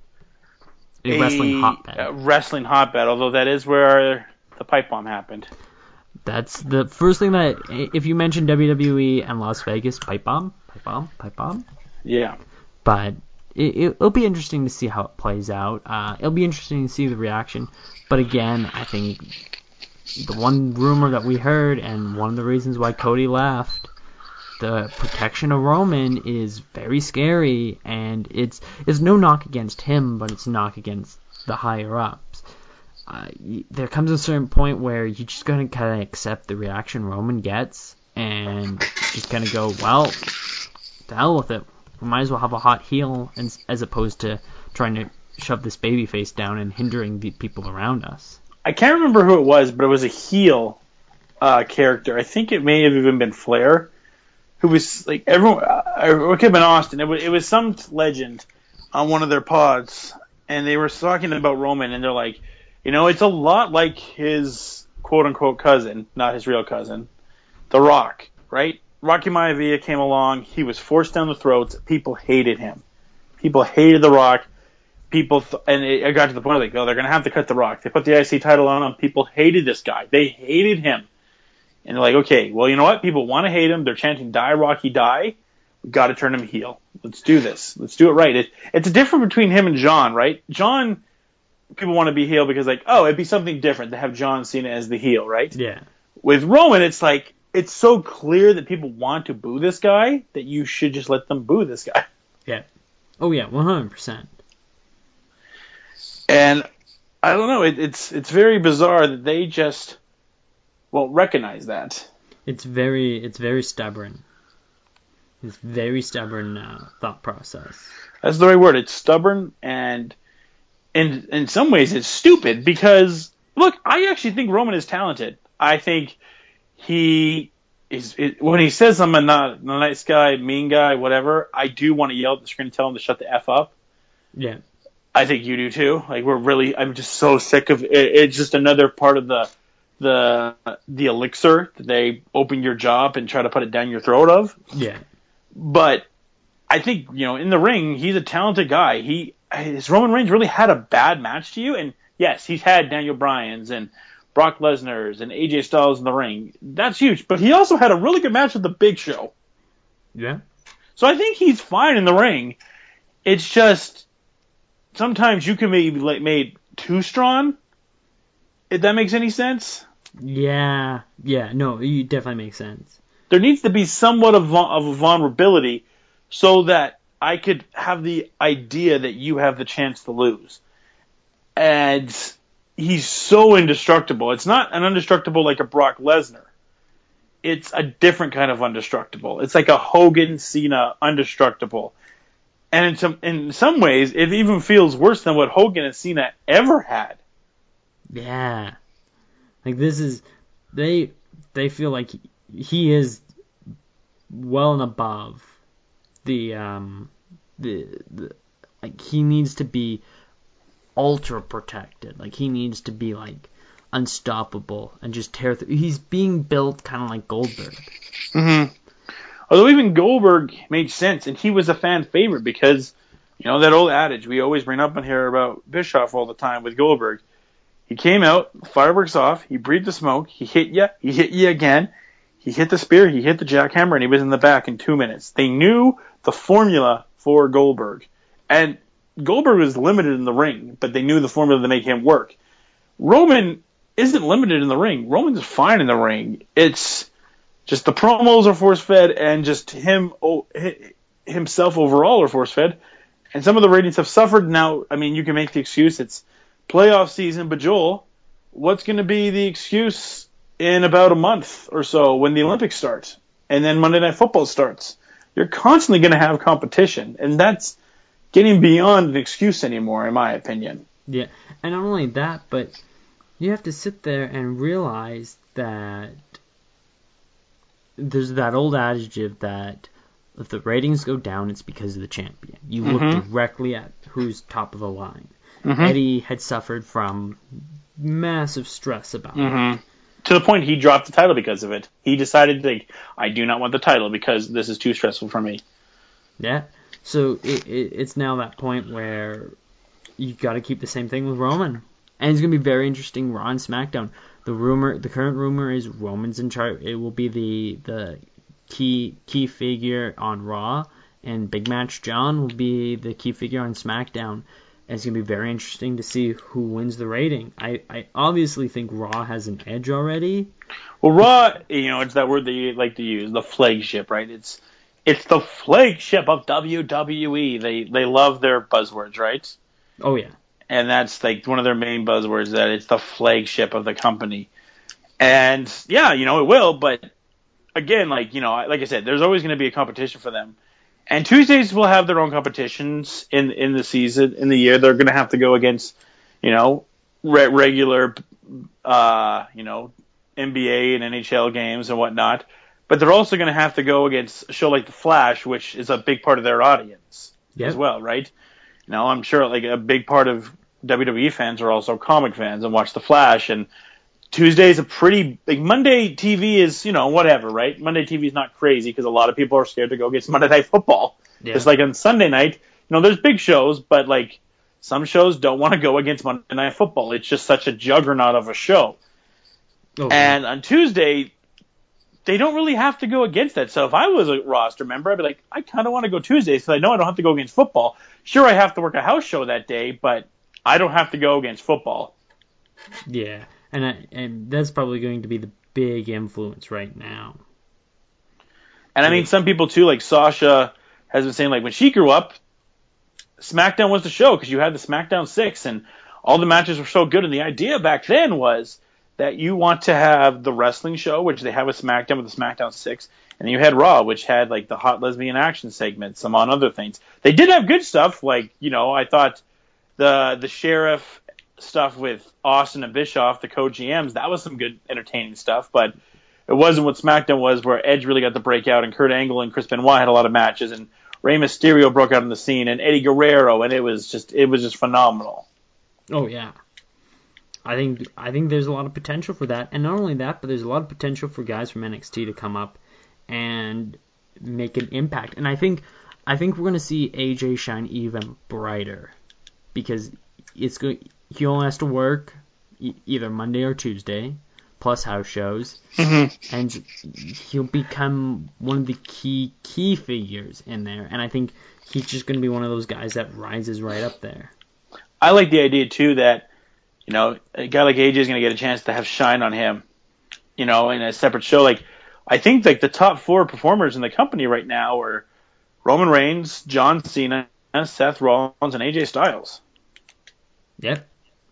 a, a wrestling hotbed. A wrestling hotbed, although that is where the pipe bomb happened. That's the first thing that, if you mention W W E and Las Vegas, pipe bomb, pipe bomb, pipe bomb. Yeah. But it, it'll be interesting to see how it plays out. Uh, it'll be interesting to see the reaction. But again, I think the one rumor that we heard, and one of the reasons why Cody left, the protection of Roman is very scary, and it's it's no knock against him, but it's a knock against the higher ups. Uh, there comes a certain point where you just gotta kind of accept the reaction Roman gets, and just kind of go, well, to hell with it. We might as well have a hot heel, and, as opposed to trying to shove this baby face down and hindering the people around us. I can't remember who it was, but it was a heel uh, character. I think it may have even been Flair, who was like everyone. Uh, it could have been Austin. It was, it was some legend on one of their pods, and they were talking about Roman, and they're like, you know, it's a lot like his quote-unquote cousin, not his real cousin, The Rock, right? Rocky Maivia came along. He was forced down the throats. People hated him. People hated The Rock. People, th- and it, it got to the point like, oh, they're going to have to cut The Rock. They put the I C title on him. People hated this guy. They hated him. And they're like, okay, well, you know what? People want to hate him. They're chanting, die, Rocky, die. We've got to turn him heel. Let's do this. Let's do it right. It, it's a difference between him and John, right? John... People want to be heel because, like, oh, it'd be something different to have John Cena as the heel, right? Yeah. With Roman, it's like, it's so clear that people want to boo this guy that you should just let them boo this guy. Yeah. Oh, yeah, one hundred percent. And I don't know, it, it's it's very bizarre that they just won't recognize that. It's very, it's very stubborn. It's very stubborn uh, thought process. That's the right word. It's stubborn, and in in some ways it's stupid because, look, I actually think Roman is talented. I think he is, it, when he says I'm a not a nice guy, mean guy, whatever, I do want to yell at the screen and tell him to shut the F up. Yeah. I think you do too. Like, we're really, I'm just so sick of it. It's just another part of the the the elixir that they open your jaw up and try to put it down your throat of. Yeah. But I think, you know, in the ring, he's a talented guy. He Has Roman Reigns really had a bad match to you? And yes, he's had Daniel Bryan's and Brock Lesnar's and A J Styles in the ring. That's huge. But he also had a really good match with the Big Show. Yeah. So I think he's fine in the ring. It's just sometimes you can be made too strong. If that makes any sense. Yeah. Yeah. No, it definitely makes sense. There needs to be somewhat of, of a vulnerability so that I could have the idea that you have the chance to lose. And he's so indestructible. It's not an indestructible like a Brock Lesnar. It's a different kind of indestructible. It's like a Hogan Cena indestructible. And in some in some ways, it even feels worse than what Hogan and Cena ever had. Yeah. Like, this is, they they feel like he, he is well and above the um the, the like he needs to be ultra protected. Like, he needs to be, like, unstoppable and just tear through. He's being built kind of like Goldberg. Mm-hmm. Although even Goldberg made sense, and he was a fan favorite because, you know, that old adage we always bring up in here about Bischoff all the time with Goldberg. He came out, fireworks off, he breathed the smoke, he hit you, he hit you again, he hit the spear, he hit the jackhammer, and he was in the back in two minutes. They knew the formula for Goldberg. And Goldberg was limited in the ring, but they knew the formula to make him work. Roman isn't limited in the ring. Roman's fine in the ring. It's just the promos are force-fed, and just him oh, himself overall are force-fed. And some of the ratings have suffered. Now, I mean, you can make the excuse it's playoff season, but Joel, what's going to be the excuse in about a month or so when the Olympics start and then Monday Night Football starts? You're constantly going to have competition, and that's getting beyond an excuse anymore, in my opinion. Yeah, and not only that, but you have to sit there and realize that there's that old adage of that if the ratings go down, it's because of the champion. You mm-hmm. look directly at who's top of the line. Mm-hmm. Eddie had suffered from massive stress about mm-hmm. it. To the point he dropped the title because of it. He decided, like, I do not want the title because this is too stressful for me. Yeah. So it, it, it's now that point where you got to keep the same thing with Roman. And it's going to be very interesting Raw and SmackDown. The rumor, the current rumor is Roman's in charge. It will be the the key key figure on Raw, and Big Match John will be the key figure on SmackDown. And it's going to be very interesting to see who wins the rating. I, I obviously think Raw has an edge already. Well, Raw, you know, it's that word that you like to use, the flagship, right? It's it's the flagship of W W E. They they love their buzzwords, right? Oh, yeah. And that's like one of their main buzzwords, that it's the flagship of the company. And yeah, you know, it will, but again, like, you know, like I said, there's always going to be a competition for them. And Tuesdays will have their own competitions in, in the season, in the year. They're going to have to go against, you know, re- regular, uh, you know, N B A and N H L games and whatnot. But they're also going to have to go against a show like The Flash, which is a big part of their audience yep. as well, right? You know, I'm sure like a big part of W W E fans are also comic fans and watch The Flash. And Tuesday's a pretty like Monday T V is, you know, whatever, right? Monday T V is not crazy because a lot of people are scared to go against Monday Night Football. Yeah. It's like on Sunday night, you know, there's big shows, but like some shows don't want to go against Monday Night Football. It's just such a juggernaut of a show. Okay. And on Tuesday, they don't really have to go against that. So if I was a roster member, I'd be like, I kind of want to go Tuesday so I know I don't have to go against football. Sure, I have to work a house show that day, but I don't have to go against football. Yeah, and I, and that's probably going to be the big influence right now. And I mean, some people too, like Sasha has been saying, like when she grew up, SmackDown was the show because you had the SmackDown six and all the matches were so good. And the idea back then was that you want to have the wrestling show, which they have with SmackDown with the SmackDown six, and then you had Raw, which had like the hot lesbian action segments, some on other things. They did have good stuff, like, you know, I thought the the Sheriff stuff with Austin and Bischoff, the co-G Ms, that was some good entertaining stuff, but it wasn't what SmackDown was, where Edge really got the breakout, and Kurt Angle and Chris Benoit had a lot of matches, and Rey Mysterio broke out in the scene, and Eddie Guerrero, and it was just it was just phenomenal. Oh yeah. I think I think there's a lot of potential for that, and not only that, but there's a lot of potential for guys from N X T to come up and make an impact. And I think I think we're going to see A J shine even brighter because it's going. He only has to work e- either Monday or Tuesday, plus house shows, mm-hmm. and he'll become one of the key key figures in there. And I think he's just going to be one of those guys that rises right up there. I like the idea too that, you know, a guy like A J is going to get a chance to have shine on him, you know, in a separate show. Like, I think like the top four performers in the company right now are Roman Reigns, John Cena, Seth Rollins, and A J Styles. Yep.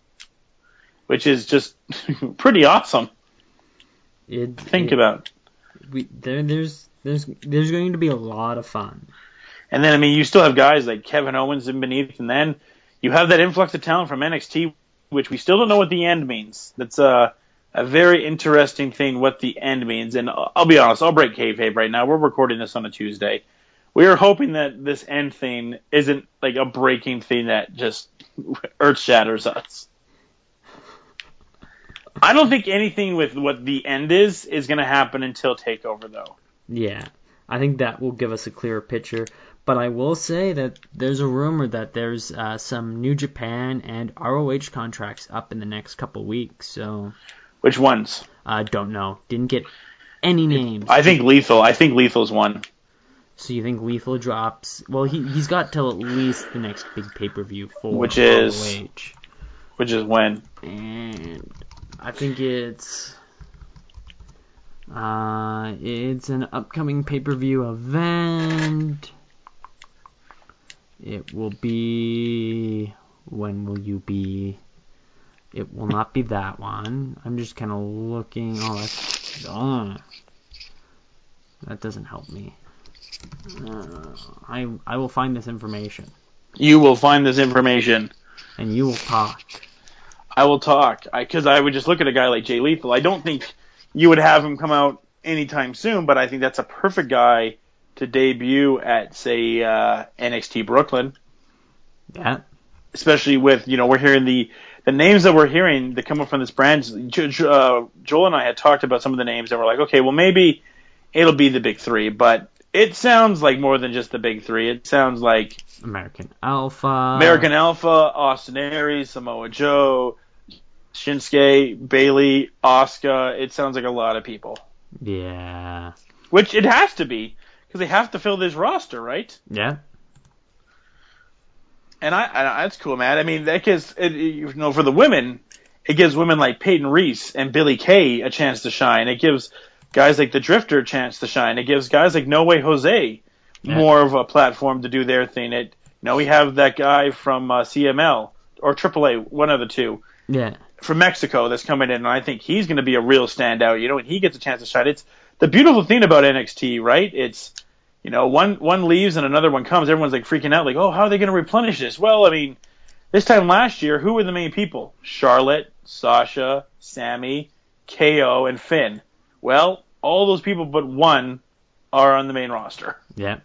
Which is just pretty awesome. It, Think it, about. We there there's there's there's going to be a lot of fun. And then I mean, you still have guys like Kevin Owens and beneath, and then you have that influx of talent from N X T, which we still don't know what the end means. That's a, a very interesting thing, what the end means. And I'll be honest, I'll break kayfabe right now. We're recording this on a Tuesday. We are hoping that this end thing isn't like a breaking thing that just earth shatters us. I don't think anything with what the end is is going to happen until TakeOver, though. Yeah, I think that will give us a clearer picture. But I will say that there's a rumor that there's uh, some New Japan and R O H contracts up in the next couple weeks. So, which ones? I uh, don't know. Didn't get any names. I think Lethal. I think Lethal's one. So you think Lethal drops? Well, he he's got till at least the next big pay per view for which is R O H. Which is when? And I think it's uh it's an upcoming pay per view event. It will be. When will you be? It will not be that one. I'm just kind of looking. Oh, that's. Oh, that doesn't help me. Uh, I I will find this information. You will find this information. And you will talk. I will talk. Because I, I would just look at a guy like Jay Lethal. I don't think you would have him come out anytime soon, but I think that's a perfect guy to debut at, say, uh, N X T Brooklyn. Yeah. Especially with, you know, we're hearing the, the names that we're hearing that come up from this brand. Jo- Jo- uh, Joel and I had talked about some of the names, and we're like, okay, well, maybe it'll be the big three, but it sounds like more than just the big three. It sounds like American Alpha. American Alpha, Austin Aries, Samoa Joe, Shinsuke, Bailey, Asuka. It sounds like a lot of people. Yeah. Which it has to be. Because they have to fill this roster, right? Yeah. And I, I that's cool, man. I mean, that gives, it, you know, for the women, it gives women like Peyton Reese and Billie Kay a chance to shine. It gives guys like the Drifter a chance to shine. It gives guys like No Way Jose yeah. more of a platform to do their thing. It, you know, we have that guy from uh, C M L or triple A, one of the two. Yeah. From Mexico that's coming in, and I think he's going to be a real standout. You know, when he gets a chance to shine, it's the beautiful thing about N X T, right? It's, you know, one one leaves and another one comes. Everyone's like freaking out, like, oh, how are they going to replenish this? Well, I mean, this time last year, who were the main people? Charlotte, Sasha, Sammy, K O, and Finn. Well, all those people but one are on the main roster. Yeah.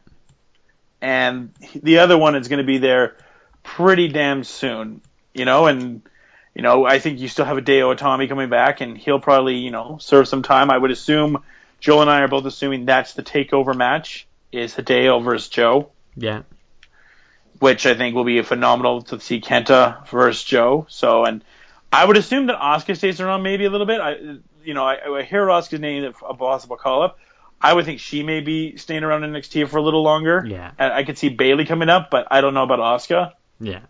And the other one is going to be there pretty damn soon, you know, and, you know, I think you still have a Hideo Itami coming back, and he'll probably, you know, serve some time. I would assume, Joel and I are both assuming that's the takeover match, is Hideo versus Joe. Yeah. Which I think will be phenomenal to see Kenta versus Joe. So, and I would assume that Asuka stays around maybe a little bit. I, you know, I, I hear Asuka's name a possible call-up. I would think she may be staying around in N X T for a little longer. Yeah. And I could see Bayley coming up, but I don't know about Asuka. Yeah.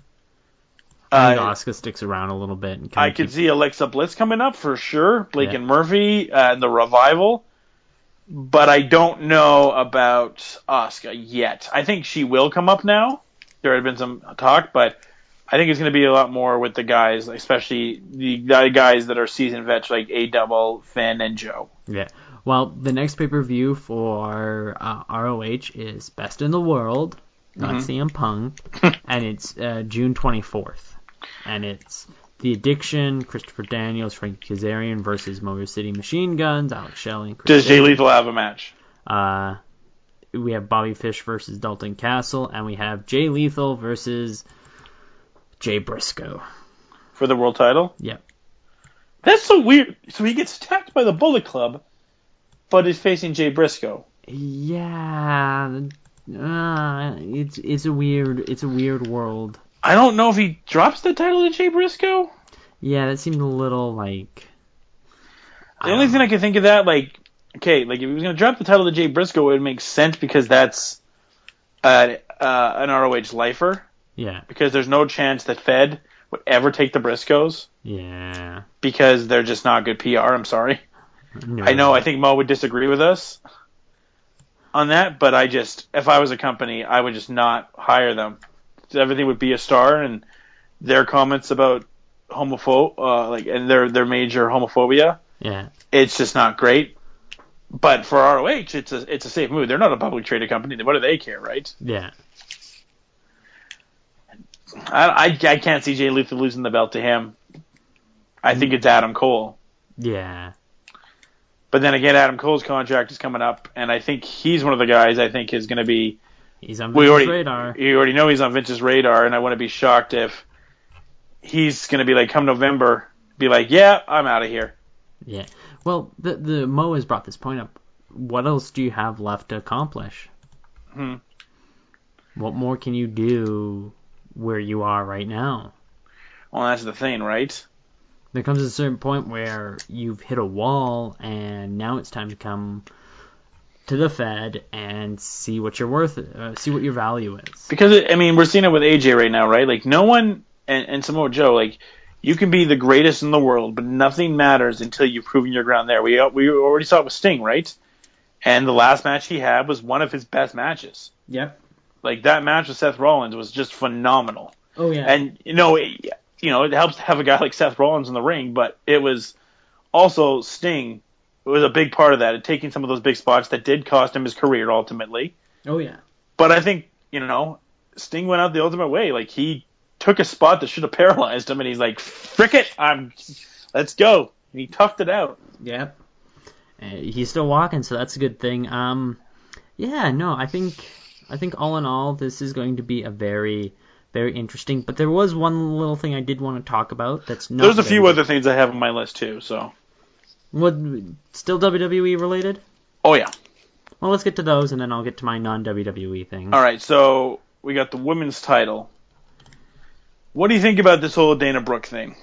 I think uh, Asuka sticks around a little bit. And I could keep... see Alexa Bliss coming up for sure. Blake yeah. and Murphy uh, and the Revival. But I don't know about Asuka yet. I think she will come up now. There had been some talk, but I think it's going to be a lot more with the guys, especially the guys that are seasoned vets like A-Double, Finn, and Joe. Yeah. Well, the next pay-per-view for uh, R O H is Best in the World, not Mm-hmm. C M Punk, and it's uh, June twenty-fourth. And it's The Addiction, Christopher Daniels, Frankie Kazarian versus Motor City Machine Guns, Alex Shelley, and Chris Does Jay Sabin. Lethal have a match? Uh, we have Bobby Fish versus Dalton Castle, and we have Jay Lethal versus Jay Briscoe. For the world title? Yep. That's so weird. So he gets attacked by the Bullet Club, but is facing Jay Briscoe. Yeah, uh, it's it's a weird it's a weird world. I don't know if he drops the title to Jay Briscoe. Yeah, that seemed a little like. The only thing I can think of that, like, okay, like if he was going to drop the title to Jay Briscoe, it would make sense because that's uh, uh, an R O H lifer. Yeah. Because there's no chance that Fed would ever take the Briscoes. Yeah. Because they're just not good P R. I'm sorry. No. I know. I think Mo would disagree with us on that, but I just, if I was a company, I would just not hire them. Everything would be a star, and their comments about homophobe, uh, like, and their their major homophobia. Yeah. It's just not great. But for R O H, it's a it's a safe move. They're not a publicly traded company. What do they care, right? Yeah. I I, I can't see Jay Lethal losing the belt to him. I think it's Adam Cole. Yeah. But then again, Adam Cole's contract is coming up, and I think he's one of the guys I think is going to be. He's on we Vince's already, radar. You already know he's on Vince's radar, and I wouldn't be shocked if he's going to be like, come November, be like, yeah, I'm out of here. Yeah. Well, the the Mo has brought this point up. What else do you have left to accomplish? Hmm. What more can you do where you are right now? Well, that's the thing, right? There comes a certain point where you've hit a wall, and now it's time to come to the Fed and see what you're worth, uh, see what your value is. Because, I mean, we're seeing it with A J right now, right? Like, no one, and, and Samoa Joe, like, you can be the greatest in the world, but nothing matters until you've proven your ground there. We we already saw it with Sting, right? And the last match he had was one of his best matches. Yep. Like, that match with Seth Rollins was just phenomenal. Oh, yeah. And, you know, it, you know, it helps to have a guy like Seth Rollins in the ring, but it was also Sting was a big part of that, and taking some of those big spots that did cost him his career ultimately. Oh, yeah. But I think, you know, Sting went out the ultimate way. Like, he took a spot that should have paralyzed him, and he's like, frick it, I'm, let's go. And he toughed it out. Yep. Uh, he's still walking, so that's a good thing. Um, yeah, no, I think, I think all in all, this is going to be a very, very interesting. But there was one little thing I did want to talk about that's not. There's a few very- other things I have on my list too. So. What, still W W E related? Oh yeah. Well, let's get to those, and then I'll get to my non-W W E thing. All right, so we got the women's title. What do you think about this whole Dana Brooke thing?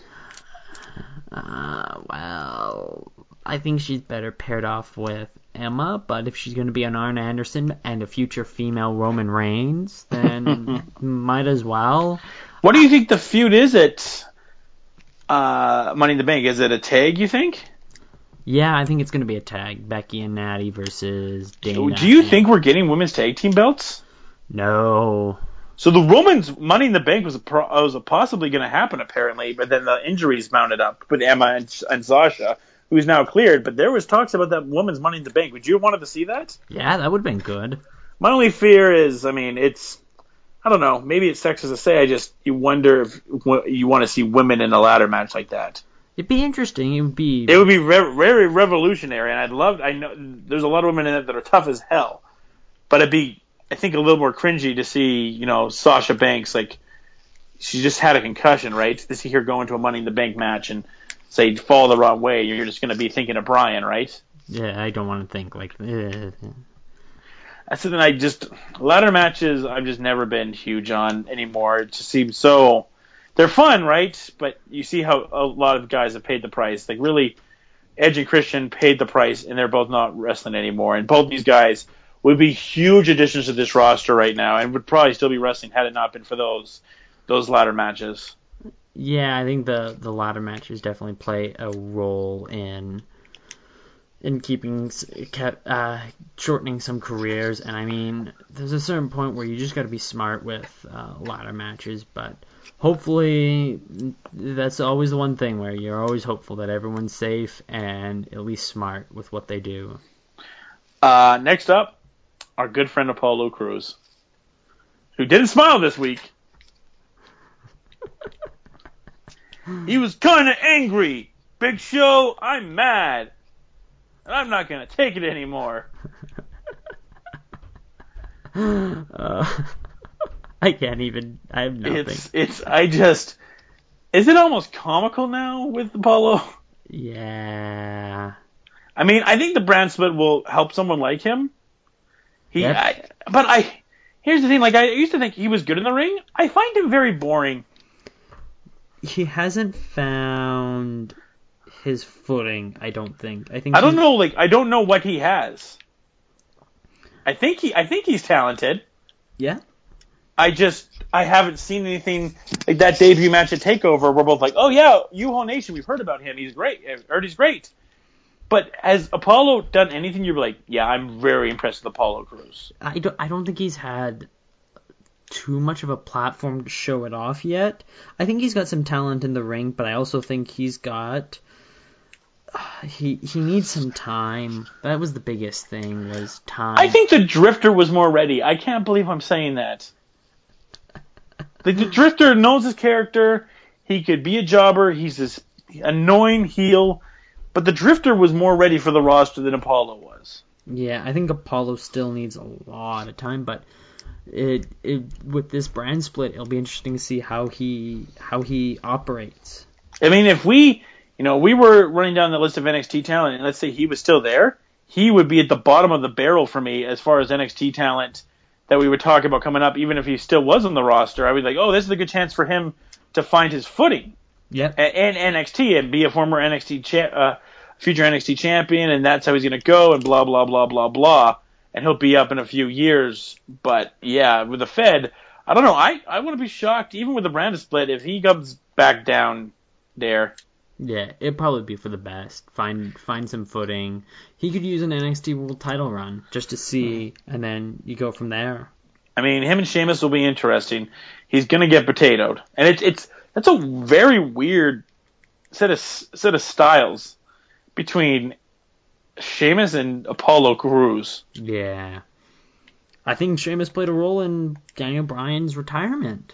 Uh, well, I think she's better paired off with Emma, but if she's going to be an Arn Anderson and a future female Roman Reigns, then might as well. What do you think the feud is at uh, Money in the Bank? Is it a tag, you think? Yeah, I think it's going to be a tag. Becky and Natty versus Dana. Do you and... think we're getting women's tag team belts? No. So the women's Money in the Bank was a pro- was a possibly going to happen apparently, but then the injuries mounted up with Emma and, and Sasha, who's now cleared. But there was talks about that women's Money in the Bank. Would you have wanted to see that? Yeah, that would have been good. My only fear is, I mean, it's, I don't know, maybe it's sexist to say, I just, you wonder if you want to see women in a ladder match like that. It'd be interesting. It would be. It would be re- very revolutionary, and I'd love. I know there's a lot of women in it that are tough as hell, but it'd be, I think, a little more cringy to see, you know, Sasha Banks, like, she just had a concussion, right? To see her go into a Money in the Bank match and say fall the wrong way, you're just going to be thinking of Brian, right? Yeah, I don't want to think like. Uh, That's something I just ladder matches I've just never been huge on anymore. It just seems so. They're fun, right? But you see how a lot of guys have paid the price. Like, really, Edge and Christian paid the price, and they're both not wrestling anymore. And both these guys would be huge additions to this roster right now, and would probably still be wrestling had it not been for those those ladder matches. Yeah, I think the the ladder matches definitely play a role in in keeping kept uh, shortening some careers. And I mean, there's a certain point where you just got to be smart with uh, ladder matches, but. Hopefully, that's always the one thing where you're always hopeful that everyone's safe and at least smart with what they do. Uh, next up, our good friend Apollo Crews, who didn't smile this week. He was kind of angry. Big Show, I'm mad. And I'm not going to take it anymore. uh... I can't even. I have nothing. It's, it's, I just, is it almost comical now with Apollo? Yeah. I mean, I think the brand split will help someone like him. He, Yep. I, but I, here's the thing, like, I used to think he was good in the ring. I find him very boring. He hasn't found his footing, I don't think. I think I don't he's- know, like, I don't know what he has. I think he, I think he's talented. Yeah. I just, I haven't seen anything like that debut match at TakeOver. We're both like, oh yeah, U-Haul Nation, we've heard about him. He's great. I've heard he's great. But has Apollo done anything you're like, yeah, I'm very impressed with Apollo Crews? I don't, I don't think he's had too much of a platform to show it off yet. I think he's got some talent in the ring, but I also think he's got... Uh, he he needs some time. That was the biggest thing, was time. I think the Drifter was more ready. I can't believe I'm saying that. The, the Drifter knows his character. He could be a jobber. He's this annoying heel. But the Drifter was more ready for the roster than Apollo was. Yeah, I think Apollo still needs a lot of time, but it it with this brand split, it'll be interesting to see how he how he operates. I mean, if we, you know, we were running down the list of N X T talent, and let's say he was still there, he would be at the bottom of the barrel for me as far as N X T talent that we would talk about coming up. Even if he still was on the roster, I would be like, oh, this is a good chance for him to find his footing. Yep. And N X T and be a former N X T cha- uh, future N X T champion, and that's how he's going to go, and blah blah blah blah blah. And he'll be up in a few years. But yeah, with the Fed, I don't know. I I wouldn't be shocked even with the brand split if he comes back down there. Yeah, it'd probably be for the best. Find find some footing. He could use an N X T World Title run just to see, and then you go from there. I mean, him and Sheamus will be interesting. He's going to get potatoed, and it's it's that's a very weird set of set of styles between Sheamus and Apollo Crews. Yeah, I think Sheamus played a role in Daniel Bryan's retirement.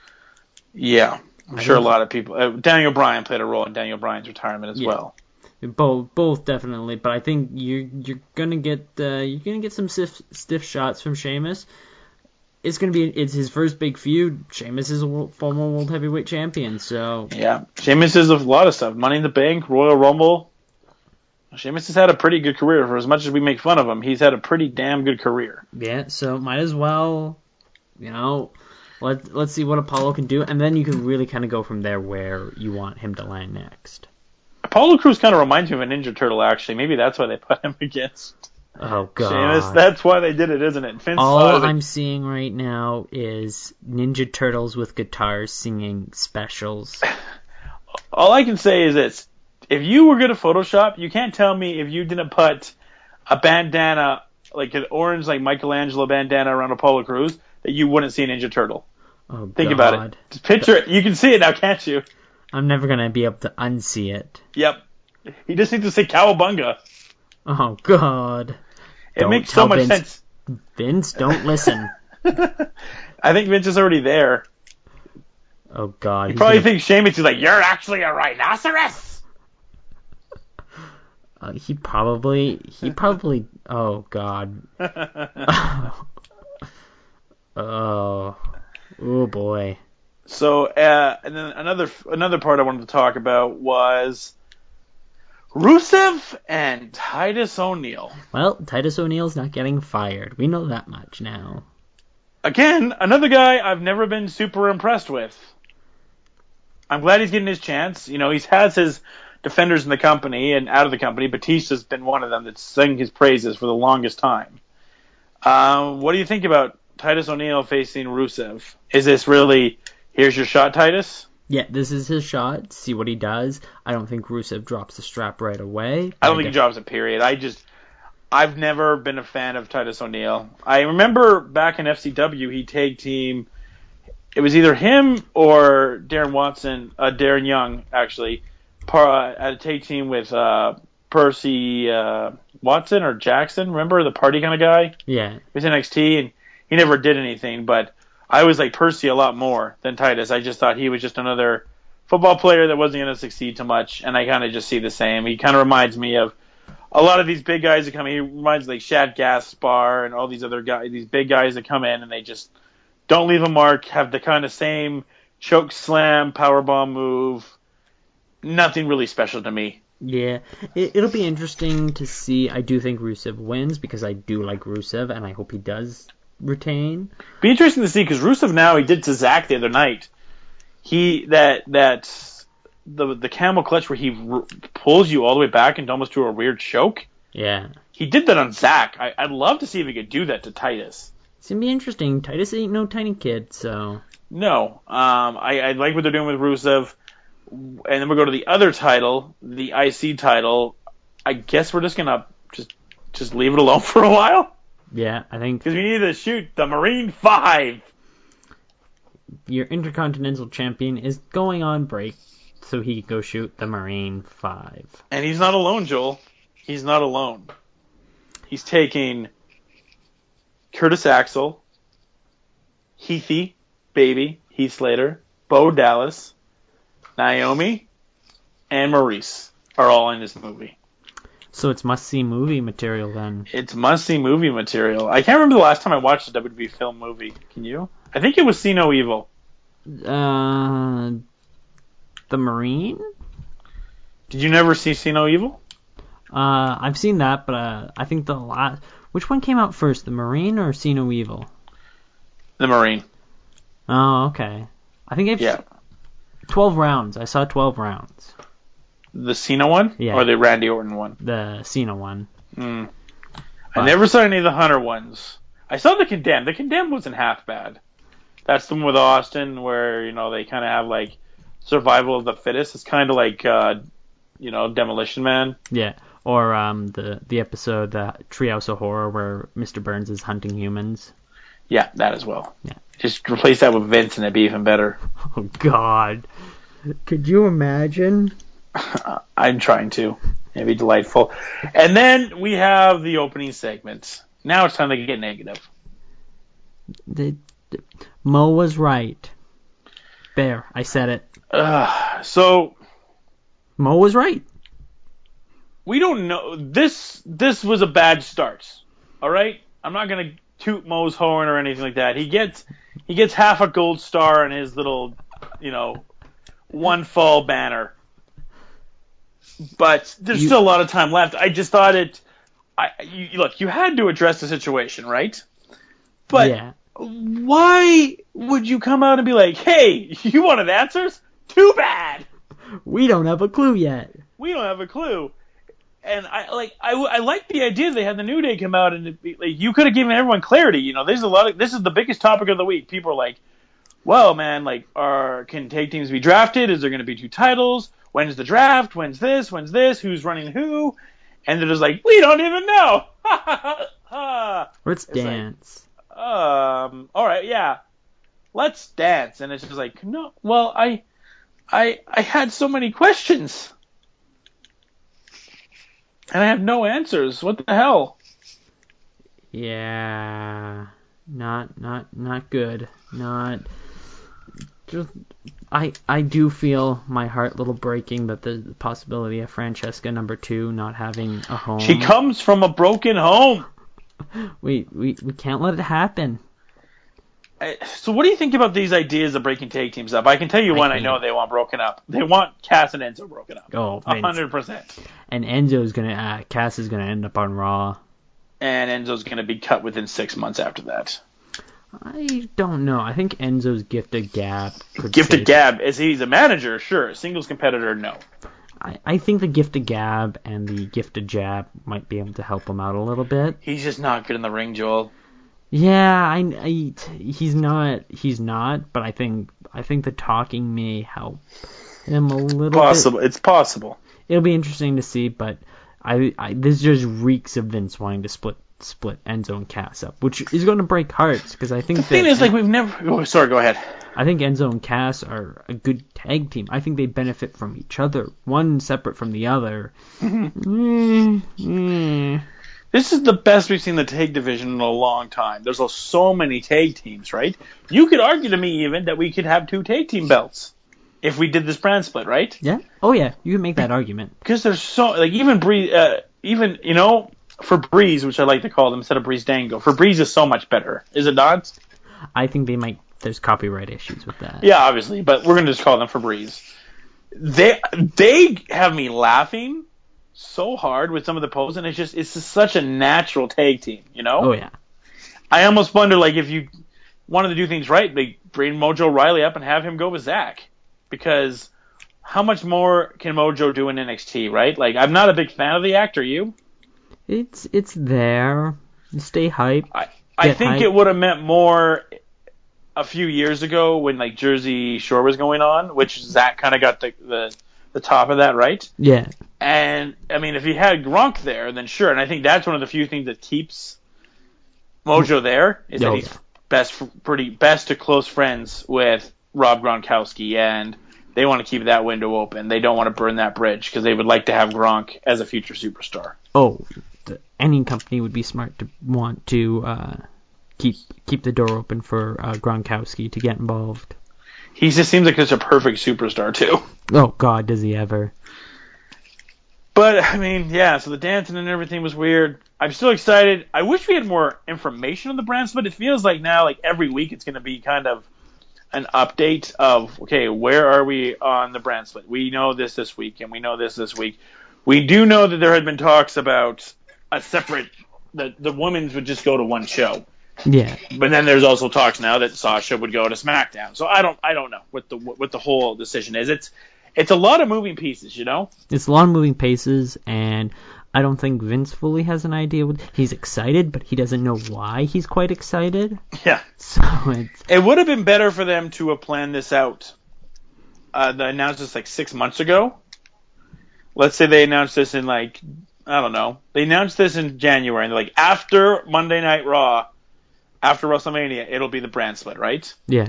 Yeah. I'm I sure a think- lot of people. Uh, Daniel Bryan played a role in Daniel Bryan's retirement as Yeah. well. Both, both definitely, but I think you you're gonna get uh, you're gonna get some stiff, stiff shots from Sheamus. It's gonna be it's his first big feud. Sheamus is a world, former world heavyweight champion, so Yeah, Sheamus is a lot of stuff. Money in the Bank, Royal Rumble. Sheamus has had a pretty good career. For as much as we make fun of him, he's had a pretty damn good career. yeah. So might as well, you know, let let's see what Apollo can do, and then you can really kind of go from there where you want him to land next. Apollo Crews kind of reminds me of a Ninja Turtle, actually. Maybe that's why they put him against Oh god. Sheamus. That's why they did it, isn't it? Vince All saw it, I'm seeing right now is Ninja Turtles with guitars singing specials. all I can say is this. If you were good at Photoshop, you can't tell me if you didn't put a bandana, like an orange, like Michelangelo bandana around Apollo Crews, that you wouldn't see a Ninja Turtle. Oh Think god. about it. Just picture it. You can see it now, can't you? I'm never gonna be able to unsee it. Yep. He just needs to say Cowabunga. Oh god. It Don't makes tell so much Vince. sense. Vince, don't listen. I think Vince is already there. Oh god. He he's probably gonna- thinks Sheamus is like, you're actually a rhinoceros. uh, he probably he probably oh god. Oh. Oh boy. So, uh, and then another another part I wanted to talk about was Rusev and Titus O'Neil. Well, Titus O'Neil's not getting fired. We know that much now. Again, another guy I've never been super impressed with. I'm glad he's getting his chance. You know, he's has his defenders in the company and out of the company. Batista's been one of them that's sung his praises for the longest time. Uh, what do you think about Titus O'Neil facing Rusev? Is this really, here's your shot, Titus? Yeah, this is his shot. See what he does. I don't think Rusev drops the strap right away. I don't think he drops a period. I just, I've never been a fan of Titus O'Neil. I remember back in F C W, he tag team. It was either him or Darren Watson, uh, Darren Young, actually, par, uh, at a tag team with uh, Percy uh, Watson or Jackson. Remember the party kind of guy? Yeah. He was in N X T, and he never did anything, but I always like Percy a lot more than Titus. I just thought he was just another football player that wasn't going to succeed too much, and I kind of just see the same. He kind of reminds me of a lot of these big guys that come in. He reminds me like Shad Gaspar and all these other guys, these big guys that come in and they just don't leave a mark, have the kind of same choke slam, powerbomb move. Nothing really special to me. Yeah, it, it'll be interesting to see. I do think Rusev wins because I do like Rusev, and I hope he does retain. Be interesting to see because Rusev now he did to Zach the other night. He that that the the camel clutch where he r- pulls you all the way back and almost do a weird choke. Yeah. He did that on Zach. I, I'd love to see if he could do that to Titus. It's going to be interesting. Titus ain't no tiny kid, so... No, um, I, I like what they're doing with Rusev. And then we'll go to the other title, the I C title. I guess we're just gonna just just leave it alone for a while Yeah, I think because we need to shoot the Marine Five. your Intercontinental Champion is going on break, so he can go shoot the Marine Five. And he's not alone, Joel. He's not alone. He's taking Curtis Axel, Heathy, Baby, Heath Slater, Bo Dallas, Naomi, and Maurice are all in this movie. So it's must-see movie material then. It's must-see movie material. I can't remember the last time I watched a W W E film movie. Can you? I think it was See No Evil. Uh, The Marine? Did you never see See No Evil? Uh, I've seen that, but uh, I think the last... Which one came out first, The Marine or See No Evil? The Marine. Oh, okay. I think I've... Yeah. twelve rounds. I saw twelve rounds. The Cena one? Yeah. Or the Randy Orton one? The Cena one. Mm. I never saw any of the Hunter ones. I saw The Condemned. The Condemned wasn't half bad. That's the one with Austin where, you know, they kind of have, like, survival of the fittest. It's kind of like, uh, you know, Demolition Man. Yeah. Or um, the the episode, the Treehouse of Horror, where Mister Burns is hunting humans. Yeah, that as well. Yeah. Just replace that with Vince and it'd be even better. Oh, God. Could you imagine? I'm trying to. It'd be delightful. And then we have the opening segment. Now it's time to get negative. The, the, Mo was right. There, I said it. Uh, so... Mo was right. We don't know. This this was a bad start. All right? I'm not going to toot Mo's horn or anything like that. He gets he gets half a gold star in his little, you know, one fall banner. But there's you, still a lot of time left. I just thought it... I, you, look, you had to address the situation, right? But yeah. Why would you come out and be like, hey, you wanted answers? Too bad! We don't have a clue yet. We don't have a clue. And I like I, I like the idea they had the New Day come out and be, like, you could have given everyone clarity. You know, there's a lot of this is the biggest topic of the week. People are like, well, man, like, are can tag teams be drafted? Is there going to be two titles? When's the draft? When's this? When's this? Who's running who? And they're just like, we don't even know. Let's it's dance. Like, um. All right. Yeah. Let's dance. And it's just like, no. Well, I, I, I had so many questions. And I have no answers. What the hell? Yeah, not not not good. Not just. I I do feel my heart a little breaking that the possibility of Francesca number two not having a home. She comes from a broken home. We we we can't let it happen. I, so what do you think about these ideas of breaking tag teams up? I can tell you one I, I know they want broken up. They want Cass and Enzo broken up. Oh, one hundred percent. And Enzo's going to, uh, Cass is going to end up on Raw. And Enzo's going to be cut within six months after that. I don't know. I think Enzo's gift of gab. Gift of gab. Is he's a manager? Sure. Singles competitor? No. I, I think the gift of gab and the gift of jab might be able to help him out a little bit. He's just not good in the ring, Joel. Yeah, I, I, he's not. He's not. But I think I think the talking may help him a little. Possible. bit. It's possible. It'll be interesting to see, but I, I this just reeks of Vince wanting to split split Enzo and Cass up, which is going to break hearts because I think the thing that, is, like, we've never. Oh, sorry, go ahead. I think Enzo and Cass are a good tag team. I think they benefit from each other, one separate from the other. mm, mm. This is the best we've seen the tag division in a long time. There's so many tag teams, right? You could argue to me even that we could have two tag team belts if we did this brand split, right? Yeah. Oh yeah, you can make that argument. Because there's so like even Breeze, uh, even you know for Breeze, which I like to call them instead of Breeze Dango. For Breeze is so much better, is it not? I think they might. There's copyright issues with that. Yeah, obviously, but we're gonna just call them for Breeze. They they have me laughing so hard with some of the poses, and it's just it's just such a natural tag team, you know? Oh yeah. I almost wonder, like, if you wanted to do things right, like bring Mojo Riley up and have him go with Zach, because how much more can Mojo do in N X T, right? Like, I'm not a big fan of the actor. You? It's it's there. Stay hype. I I think hype. It would have meant more a few years ago when like Jersey Shore was going on, which Zach kind of got the, the the top of that, right? Yeah. And, I mean, if you had Gronk there, then sure. And I think that's one of the few things that keeps Mojo there, is oh, that he's yeah. best pretty best to close friends with Rob Gronkowski, and they want to keep that window open. They don't want to burn that bridge because they would like to have Gronk as a future superstar. Oh, the, any company would be smart to want to uh, keep keep the door open for uh, Gronkowski to get involved. He just seems like such a perfect superstar, too. Oh, God, does he ever. But, I mean, yeah, so the dancing and everything was weird. I'm still excited. I wish we had more information on the brand split. It feels like now, like every week, it's going to be kind of an update of, okay, where are we on the brand split? We know this this week, and we know this this week. We do know that there had been talks about a separate, that the women's would just go to one show. Yeah. But then there's also talks now that Sasha would go to SmackDown. So I don't, I don't know what the what the whole decision is. It's it's a lot of moving pieces, you know. It's a lot of moving pieces, and I don't think Vince fully has an idea. What, he's excited, but he doesn't know why he's quite excited. Yeah. So it's... It would have been better for them to have planned this out. Uh, they announced this like six months ago. Let's say they announced this in like, I don't know. They announced this in January, and they're like, after Monday Night Raw, after WrestleMania, it'll be the brand split, right? Yeah.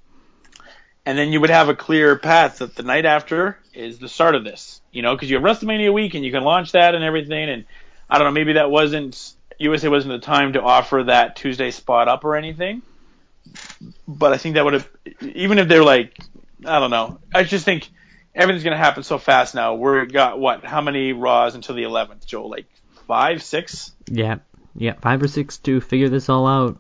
And then you would have a clear path that the night after is the start of this, you know, because you have WrestleMania week and you can launch that and everything. And I don't know, maybe that wasn't, U S A wasn't the time to offer that Tuesday spot up or anything. But I think that would have, even if they're like, I don't know, I just think everything's going to happen so fast now. We've got, what, how many Raws until the eleventh, Joel? Like five, six? Yeah. Yeah, five or six to figure this all out.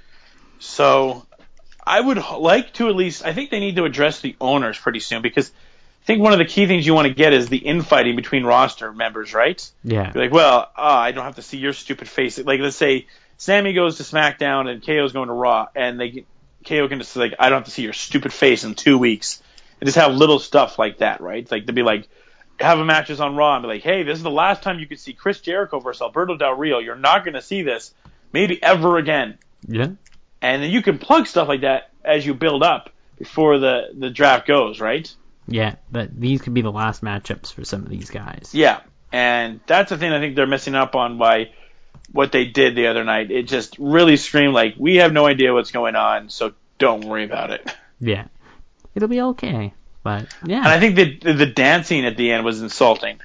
So I would like to at least, I think they need to address the owners pretty soon, because I think one of the key things you want to get is the infighting between roster members, right? Yeah. Be like, well, oh, I don't have to see your stupid face. Like, let's say Sammy goes to SmackDown and K O's going to Raw, and they K O can just like, I don't have to see your stupid face in two weeks. And just have little stuff like that, right? Like, to be like, have a matches on Raw and be like, hey, this is the last time you could see Chris Jericho versus Alberto Del Rio. You're not going to see this maybe ever again. Yeah. And then you can plug stuff like that as you build up before the, the draft goes, right? Yeah, but these could be the last matchups for some of these guys. Yeah, and that's the thing I think they're missing up on by what they did the other night. It just really screamed like, we have no idea what's going on, so don't worry about it. Yeah, it'll be okay, but yeah. And I think the the dancing at the end was insulting.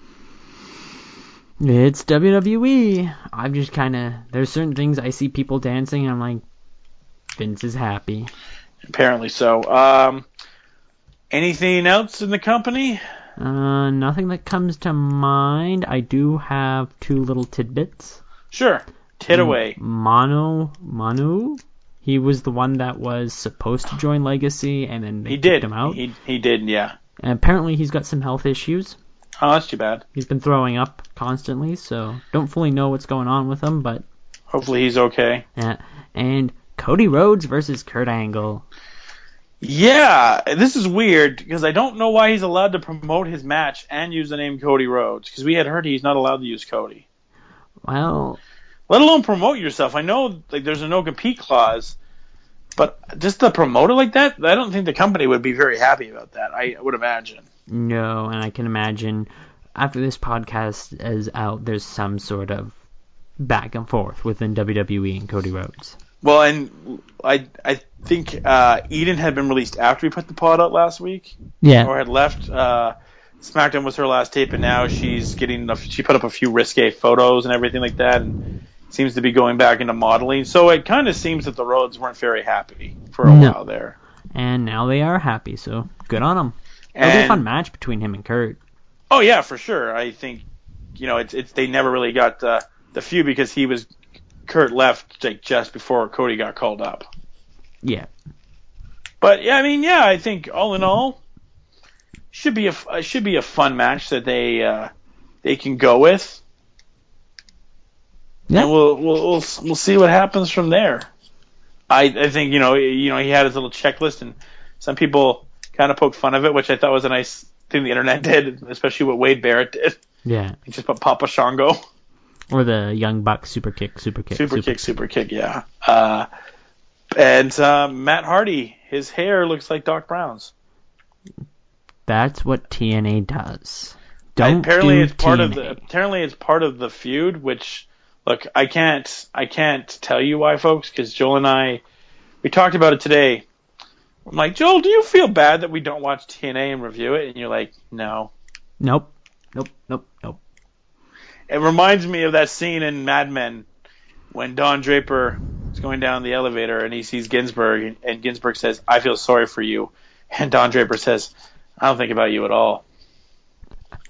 It's W W E. I'm just kind of, there's certain things I see people dancing, and I'm like, Vince is happy. Apparently so. Um, anything else in the company? Uh, nothing that comes to mind. I do have two little tidbits. Sure. Tit away. Manu, Manu, he was the one that was supposed to join Legacy, and then they he kicked did. him out. He he did, yeah. And apparently he's got some health issues. Oh, that's too bad. He's been throwing up constantly, so don't fully know what's going on with him, but... Hopefully he's okay. Yeah. And Cody Rhodes versus Kurt Angle. Yeah, this is weird, because I don't know why he's allowed to promote his match and use the name Cody Rhodes, because we had heard he's not allowed to use Cody. Well... Let alone promote yourself. I know like there's a no-compete clause, but just to promote it like that, I don't think the company would be very happy about that, I would imagine. No, and I can imagine after this podcast is out, there's some sort of back and forth within W W E and Cody Rhodes. Well, and I I think uh, Eden had been released after we put the pod out last week. Yeah. Or had left. Uh, SmackDown was her last tape, and now she's getting a, she put up a few risque photos and everything like that, and seems to be going back into modeling. So it kind of seems that the Rhodes weren't very happy for a no. while there. And now they are happy, so good on them. It'll And, be a fun match between him and Kurt. Oh yeah, for sure. I think you know it's it's they never really got the the feud because he was Kurt left like just before Cody got called up. Yeah. But yeah, I mean, yeah, I think all in all, should be a should be a fun match that they uh, they can go with. Yeah. And we'll we'll we'll we'll see what happens from there. I I think you know you know he had his little checklist, and some people kind of poked fun of it, which I thought was a nice thing the internet did, especially what Wade Barrett did. Yeah. He just put Papa Shango. Or the Young Bucks super kick, super kick, super, super kick, super kick, yeah. Uh, and uh, Matt Hardy, his hair looks like Doc Brown's. That's what T N A does. Don't apparently do it's part T N A. of the apparently it's part of the feud. Which look, I can't I can't tell you why, folks, because Joel and I we talked about it today. I'm like, Joel, do you feel bad that we don't watch T N A and review it? And you're like, no. Nope. Nope. Nope. Nope. It reminds me of that scene in Mad Men when Don Draper is going down the elevator and he sees Ginsburg, and Ginsburg says, I feel sorry for you. And Don Draper says, I don't think about you at all.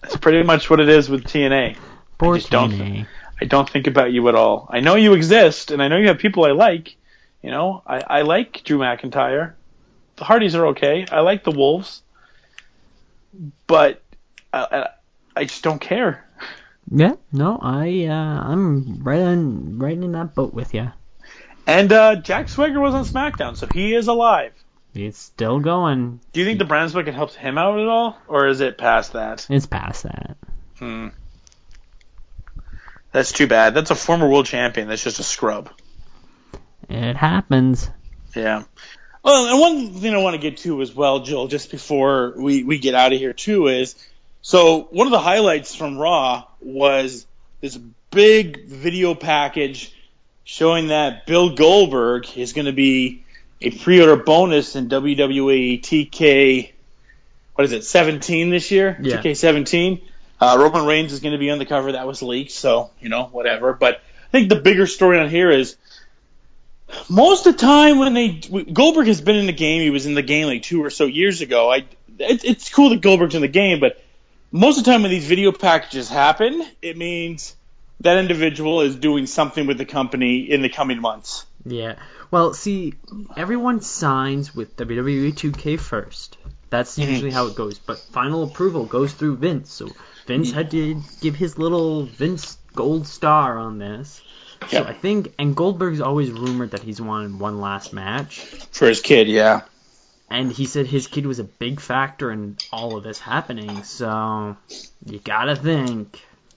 That's pretty much what it is with T N A. Poor I just T N A. don't. I don't think about you at all. I know you exist, and I know you have people I like. You know, I, I like Drew McIntyre. The Hardys are okay. I like the Wolves, but I, I, I just don't care. Yeah, no, I uh, I'm right on right in that boat with you. And uh, Jack Swagger was on SmackDown, so he is alive. It's still going. Do you think the brand split can help him out at all, or is it past that? It's past that. Hmm. That's too bad. That's a former world champion. That's just a scrub. It happens. Yeah. Well, and one thing I want to get to as well, Joel, just before we, we get out of here too, is so one of the highlights from Raw was this big video package showing that Bill Goldberg is going to be a pre-order bonus in W W E T K, what is it, seventeen this year? Yeah. T K seventeen. Uh, Roman Reigns is going to be on the cover. That was leaked, so, you know, whatever. But I think the bigger story on here is most of the time when they Goldberg has been in the game, he was in the game like two or so years ago. I it, it's cool that Goldberg's in the game, but most of the time when these video packages happen, it means that individual is doing something with the company in the coming months. Yeah. Well, see, everyone signs with W W E two K first. That's usually how it goes. But final approval goes through Vince. So Vince had to give his little Vince gold star on this. So Yep. I think, and Goldberg's always rumored that he's wanted one last match. For his kid, yeah. And he said his kid was a big factor in all of this happening. So you gotta think.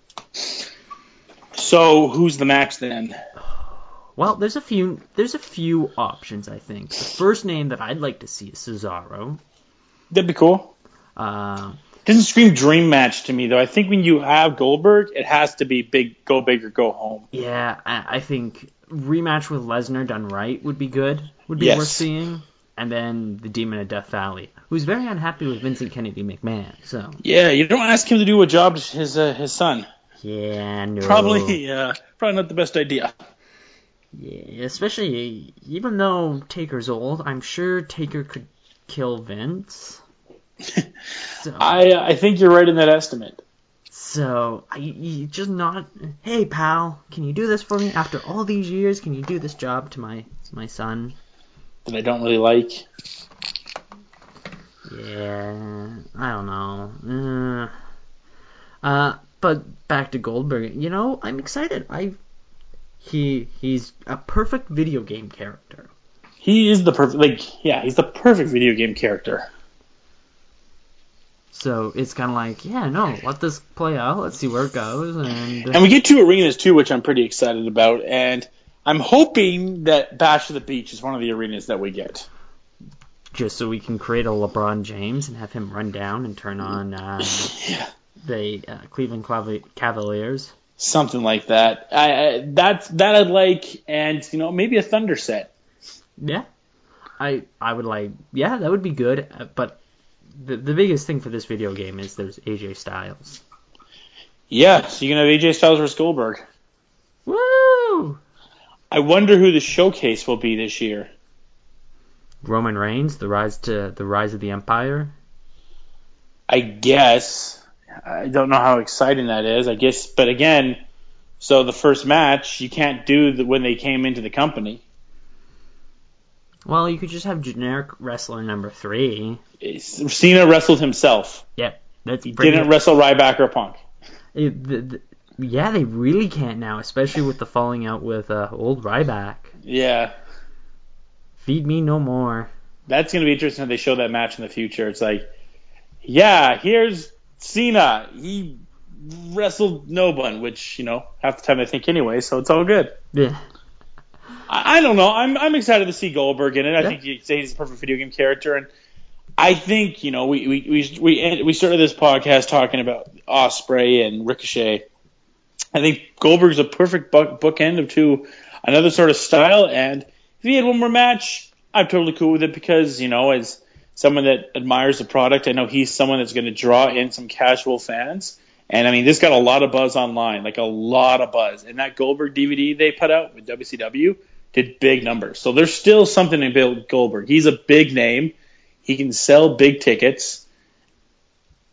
So who's the match then? Well, there's a few. There's a few options. I think the first name that I'd like to see is Cesaro. That'd be cool. Uh, Doesn't scream dream match to me though. I think when you have Goldberg, it has to be big, go big or go home. yeah, I, I think rematch with Lesnar done right would be good. Would be Yes. worth seeing. And then the Demon of Death Valley, who's very unhappy with Vincent Kennedy McMahon. So Yeah, you don't ask him to do a job to his uh, his son. yeah, no. Probably, uh, probably not the best idea. Yeah, especially even though Taker's old, I'm sure Taker could kill Vince. So, I uh, I think you're right in that estimate. so I you just not. Hey, pal, can you do this for me? After all these years, can you do this job to my my son? That I don't really like. Yeah, I don't know. Uh, uh, but back to Goldberg. You know, I'm excited. I he he's a perfect video game character. He is the perfect, like, yeah, he's the perfect video game character. So it's kind of like, yeah, no, let this play out. Let's see where it goes. And, And we get two arenas too, which I'm pretty excited about. And I'm hoping that Bash of the Beach is one of the arenas that we get. just so we can create a LeBron James and have him run down and turn on uh, Yeah. the uh, Cleveland Clav- Cavaliers. Something like that. I, I that's that I'd like, and you know maybe a Thunder set. Yeah, I I would like. Yeah, that would be good. uh, But the the biggest thing for this video game is there's A J Styles. Yeah, so you can have A J Styles versus Goldberg. Woo! I wonder who the showcase will be this year. Roman Reigns, the rise to the rise of the Empire. I guess. I don't know how exciting that is. I guess, but again, so the first match you can't do the, when they came into the company. Well, you could just have generic wrestler number three. It's, Cena wrestled himself. Yep, that's He pretty- didn't wrestle Ryback or Punk. It, the, the, yeah, they really can't now, especially with the falling out with uh, old Ryback. Yeah, Feed me no more. that's going to be interesting how they show that match in the future. It's like, yeah, here's Cena. He wrestled no one, which, you know, half the time I think anyway, so it's all good. Yeah. I, I don't know. I'm I'm excited to see Goldberg in it. I Yeah. think you say he's a perfect video game character, and I think, you know, we we we we, we started this podcast talking about Ospreay and Ricochet. I think Goldberg's a perfect book, bookend of to another sort of style, and if he had one more match, I'm totally cool with it because, you know, as someone that admires the product, I know he's someone that's going to draw in some casual fans. And, I mean, this got a lot of buzz online, like a lot of buzz. And that Goldberg D V D they put out with W C W did big numbers. So there's still something to build Goldberg. He's a big name. He can sell big tickets.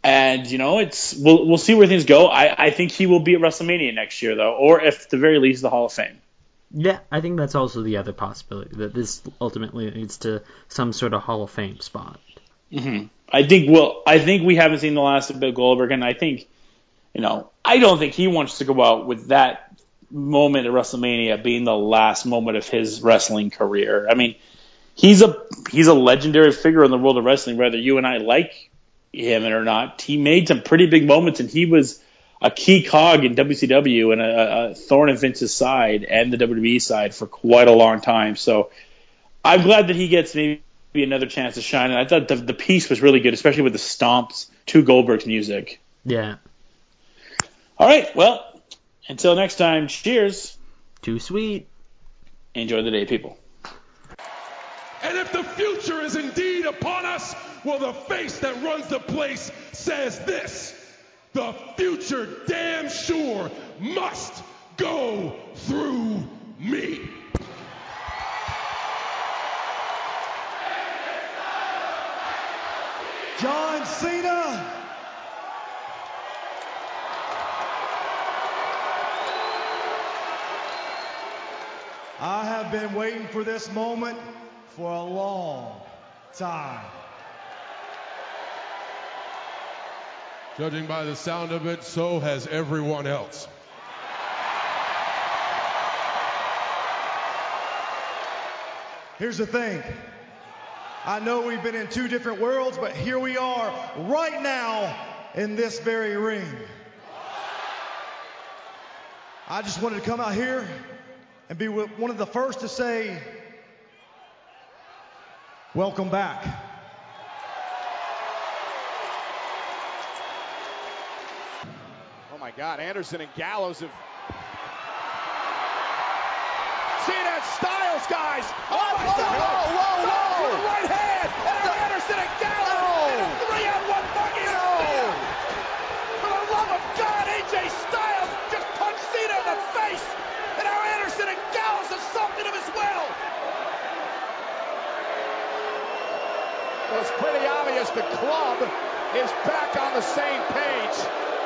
And, you know, it's we'll we'll see where things go. I, I think he will be at WrestleMania next year, though, or if at the very least, the Hall of Fame. Yeah, I think that's also the other possibility, that this ultimately leads to some sort of Hall of Fame spot. Mm-hmm. I think well, I think we haven't seen the last of Bill Goldberg, and I think, you know, I don't think he wants to go out with that moment at WrestleMania being the last moment of his wrestling career. I mean, he's a he's a legendary figure in the world of wrestling, whether you and I like him or not. He made some pretty big moments, and he was a key cog in W C W and a, a thorn in Vince's side and the W W E side for quite a long time. So I'm glad that he gets maybe another chance to shine. And I thought the, the piece was really good, especially with the stomps to Goldberg's music. Yeah. All right. Well, until next time, cheers. Too sweet. Enjoy the day, people. And if the future is indeed upon us, well, the face that runs the place says this: the future damn sure must go through me. John Cena. I have been waiting for this moment for a long time. Judging by the sound of it, so has everyone else. Here's the thing. I know we've been in two different worlds, but here we are right now in this very ring. I just wanted to come out here and be one of the first to say, welcome back. Oh my God, Anderson and Gallows have... Cena and Styles, guys! Oh, oh my God! Whoa, whoa, whoa! whoa. Right hand! And now Anderson and Gallows! No. And a three-on-one fucking no. For the love of God, A J Styles just punched Cena in the face! And now Anderson and Gallows assaulted him as well! Well, it's pretty obvious the club is back on the same page.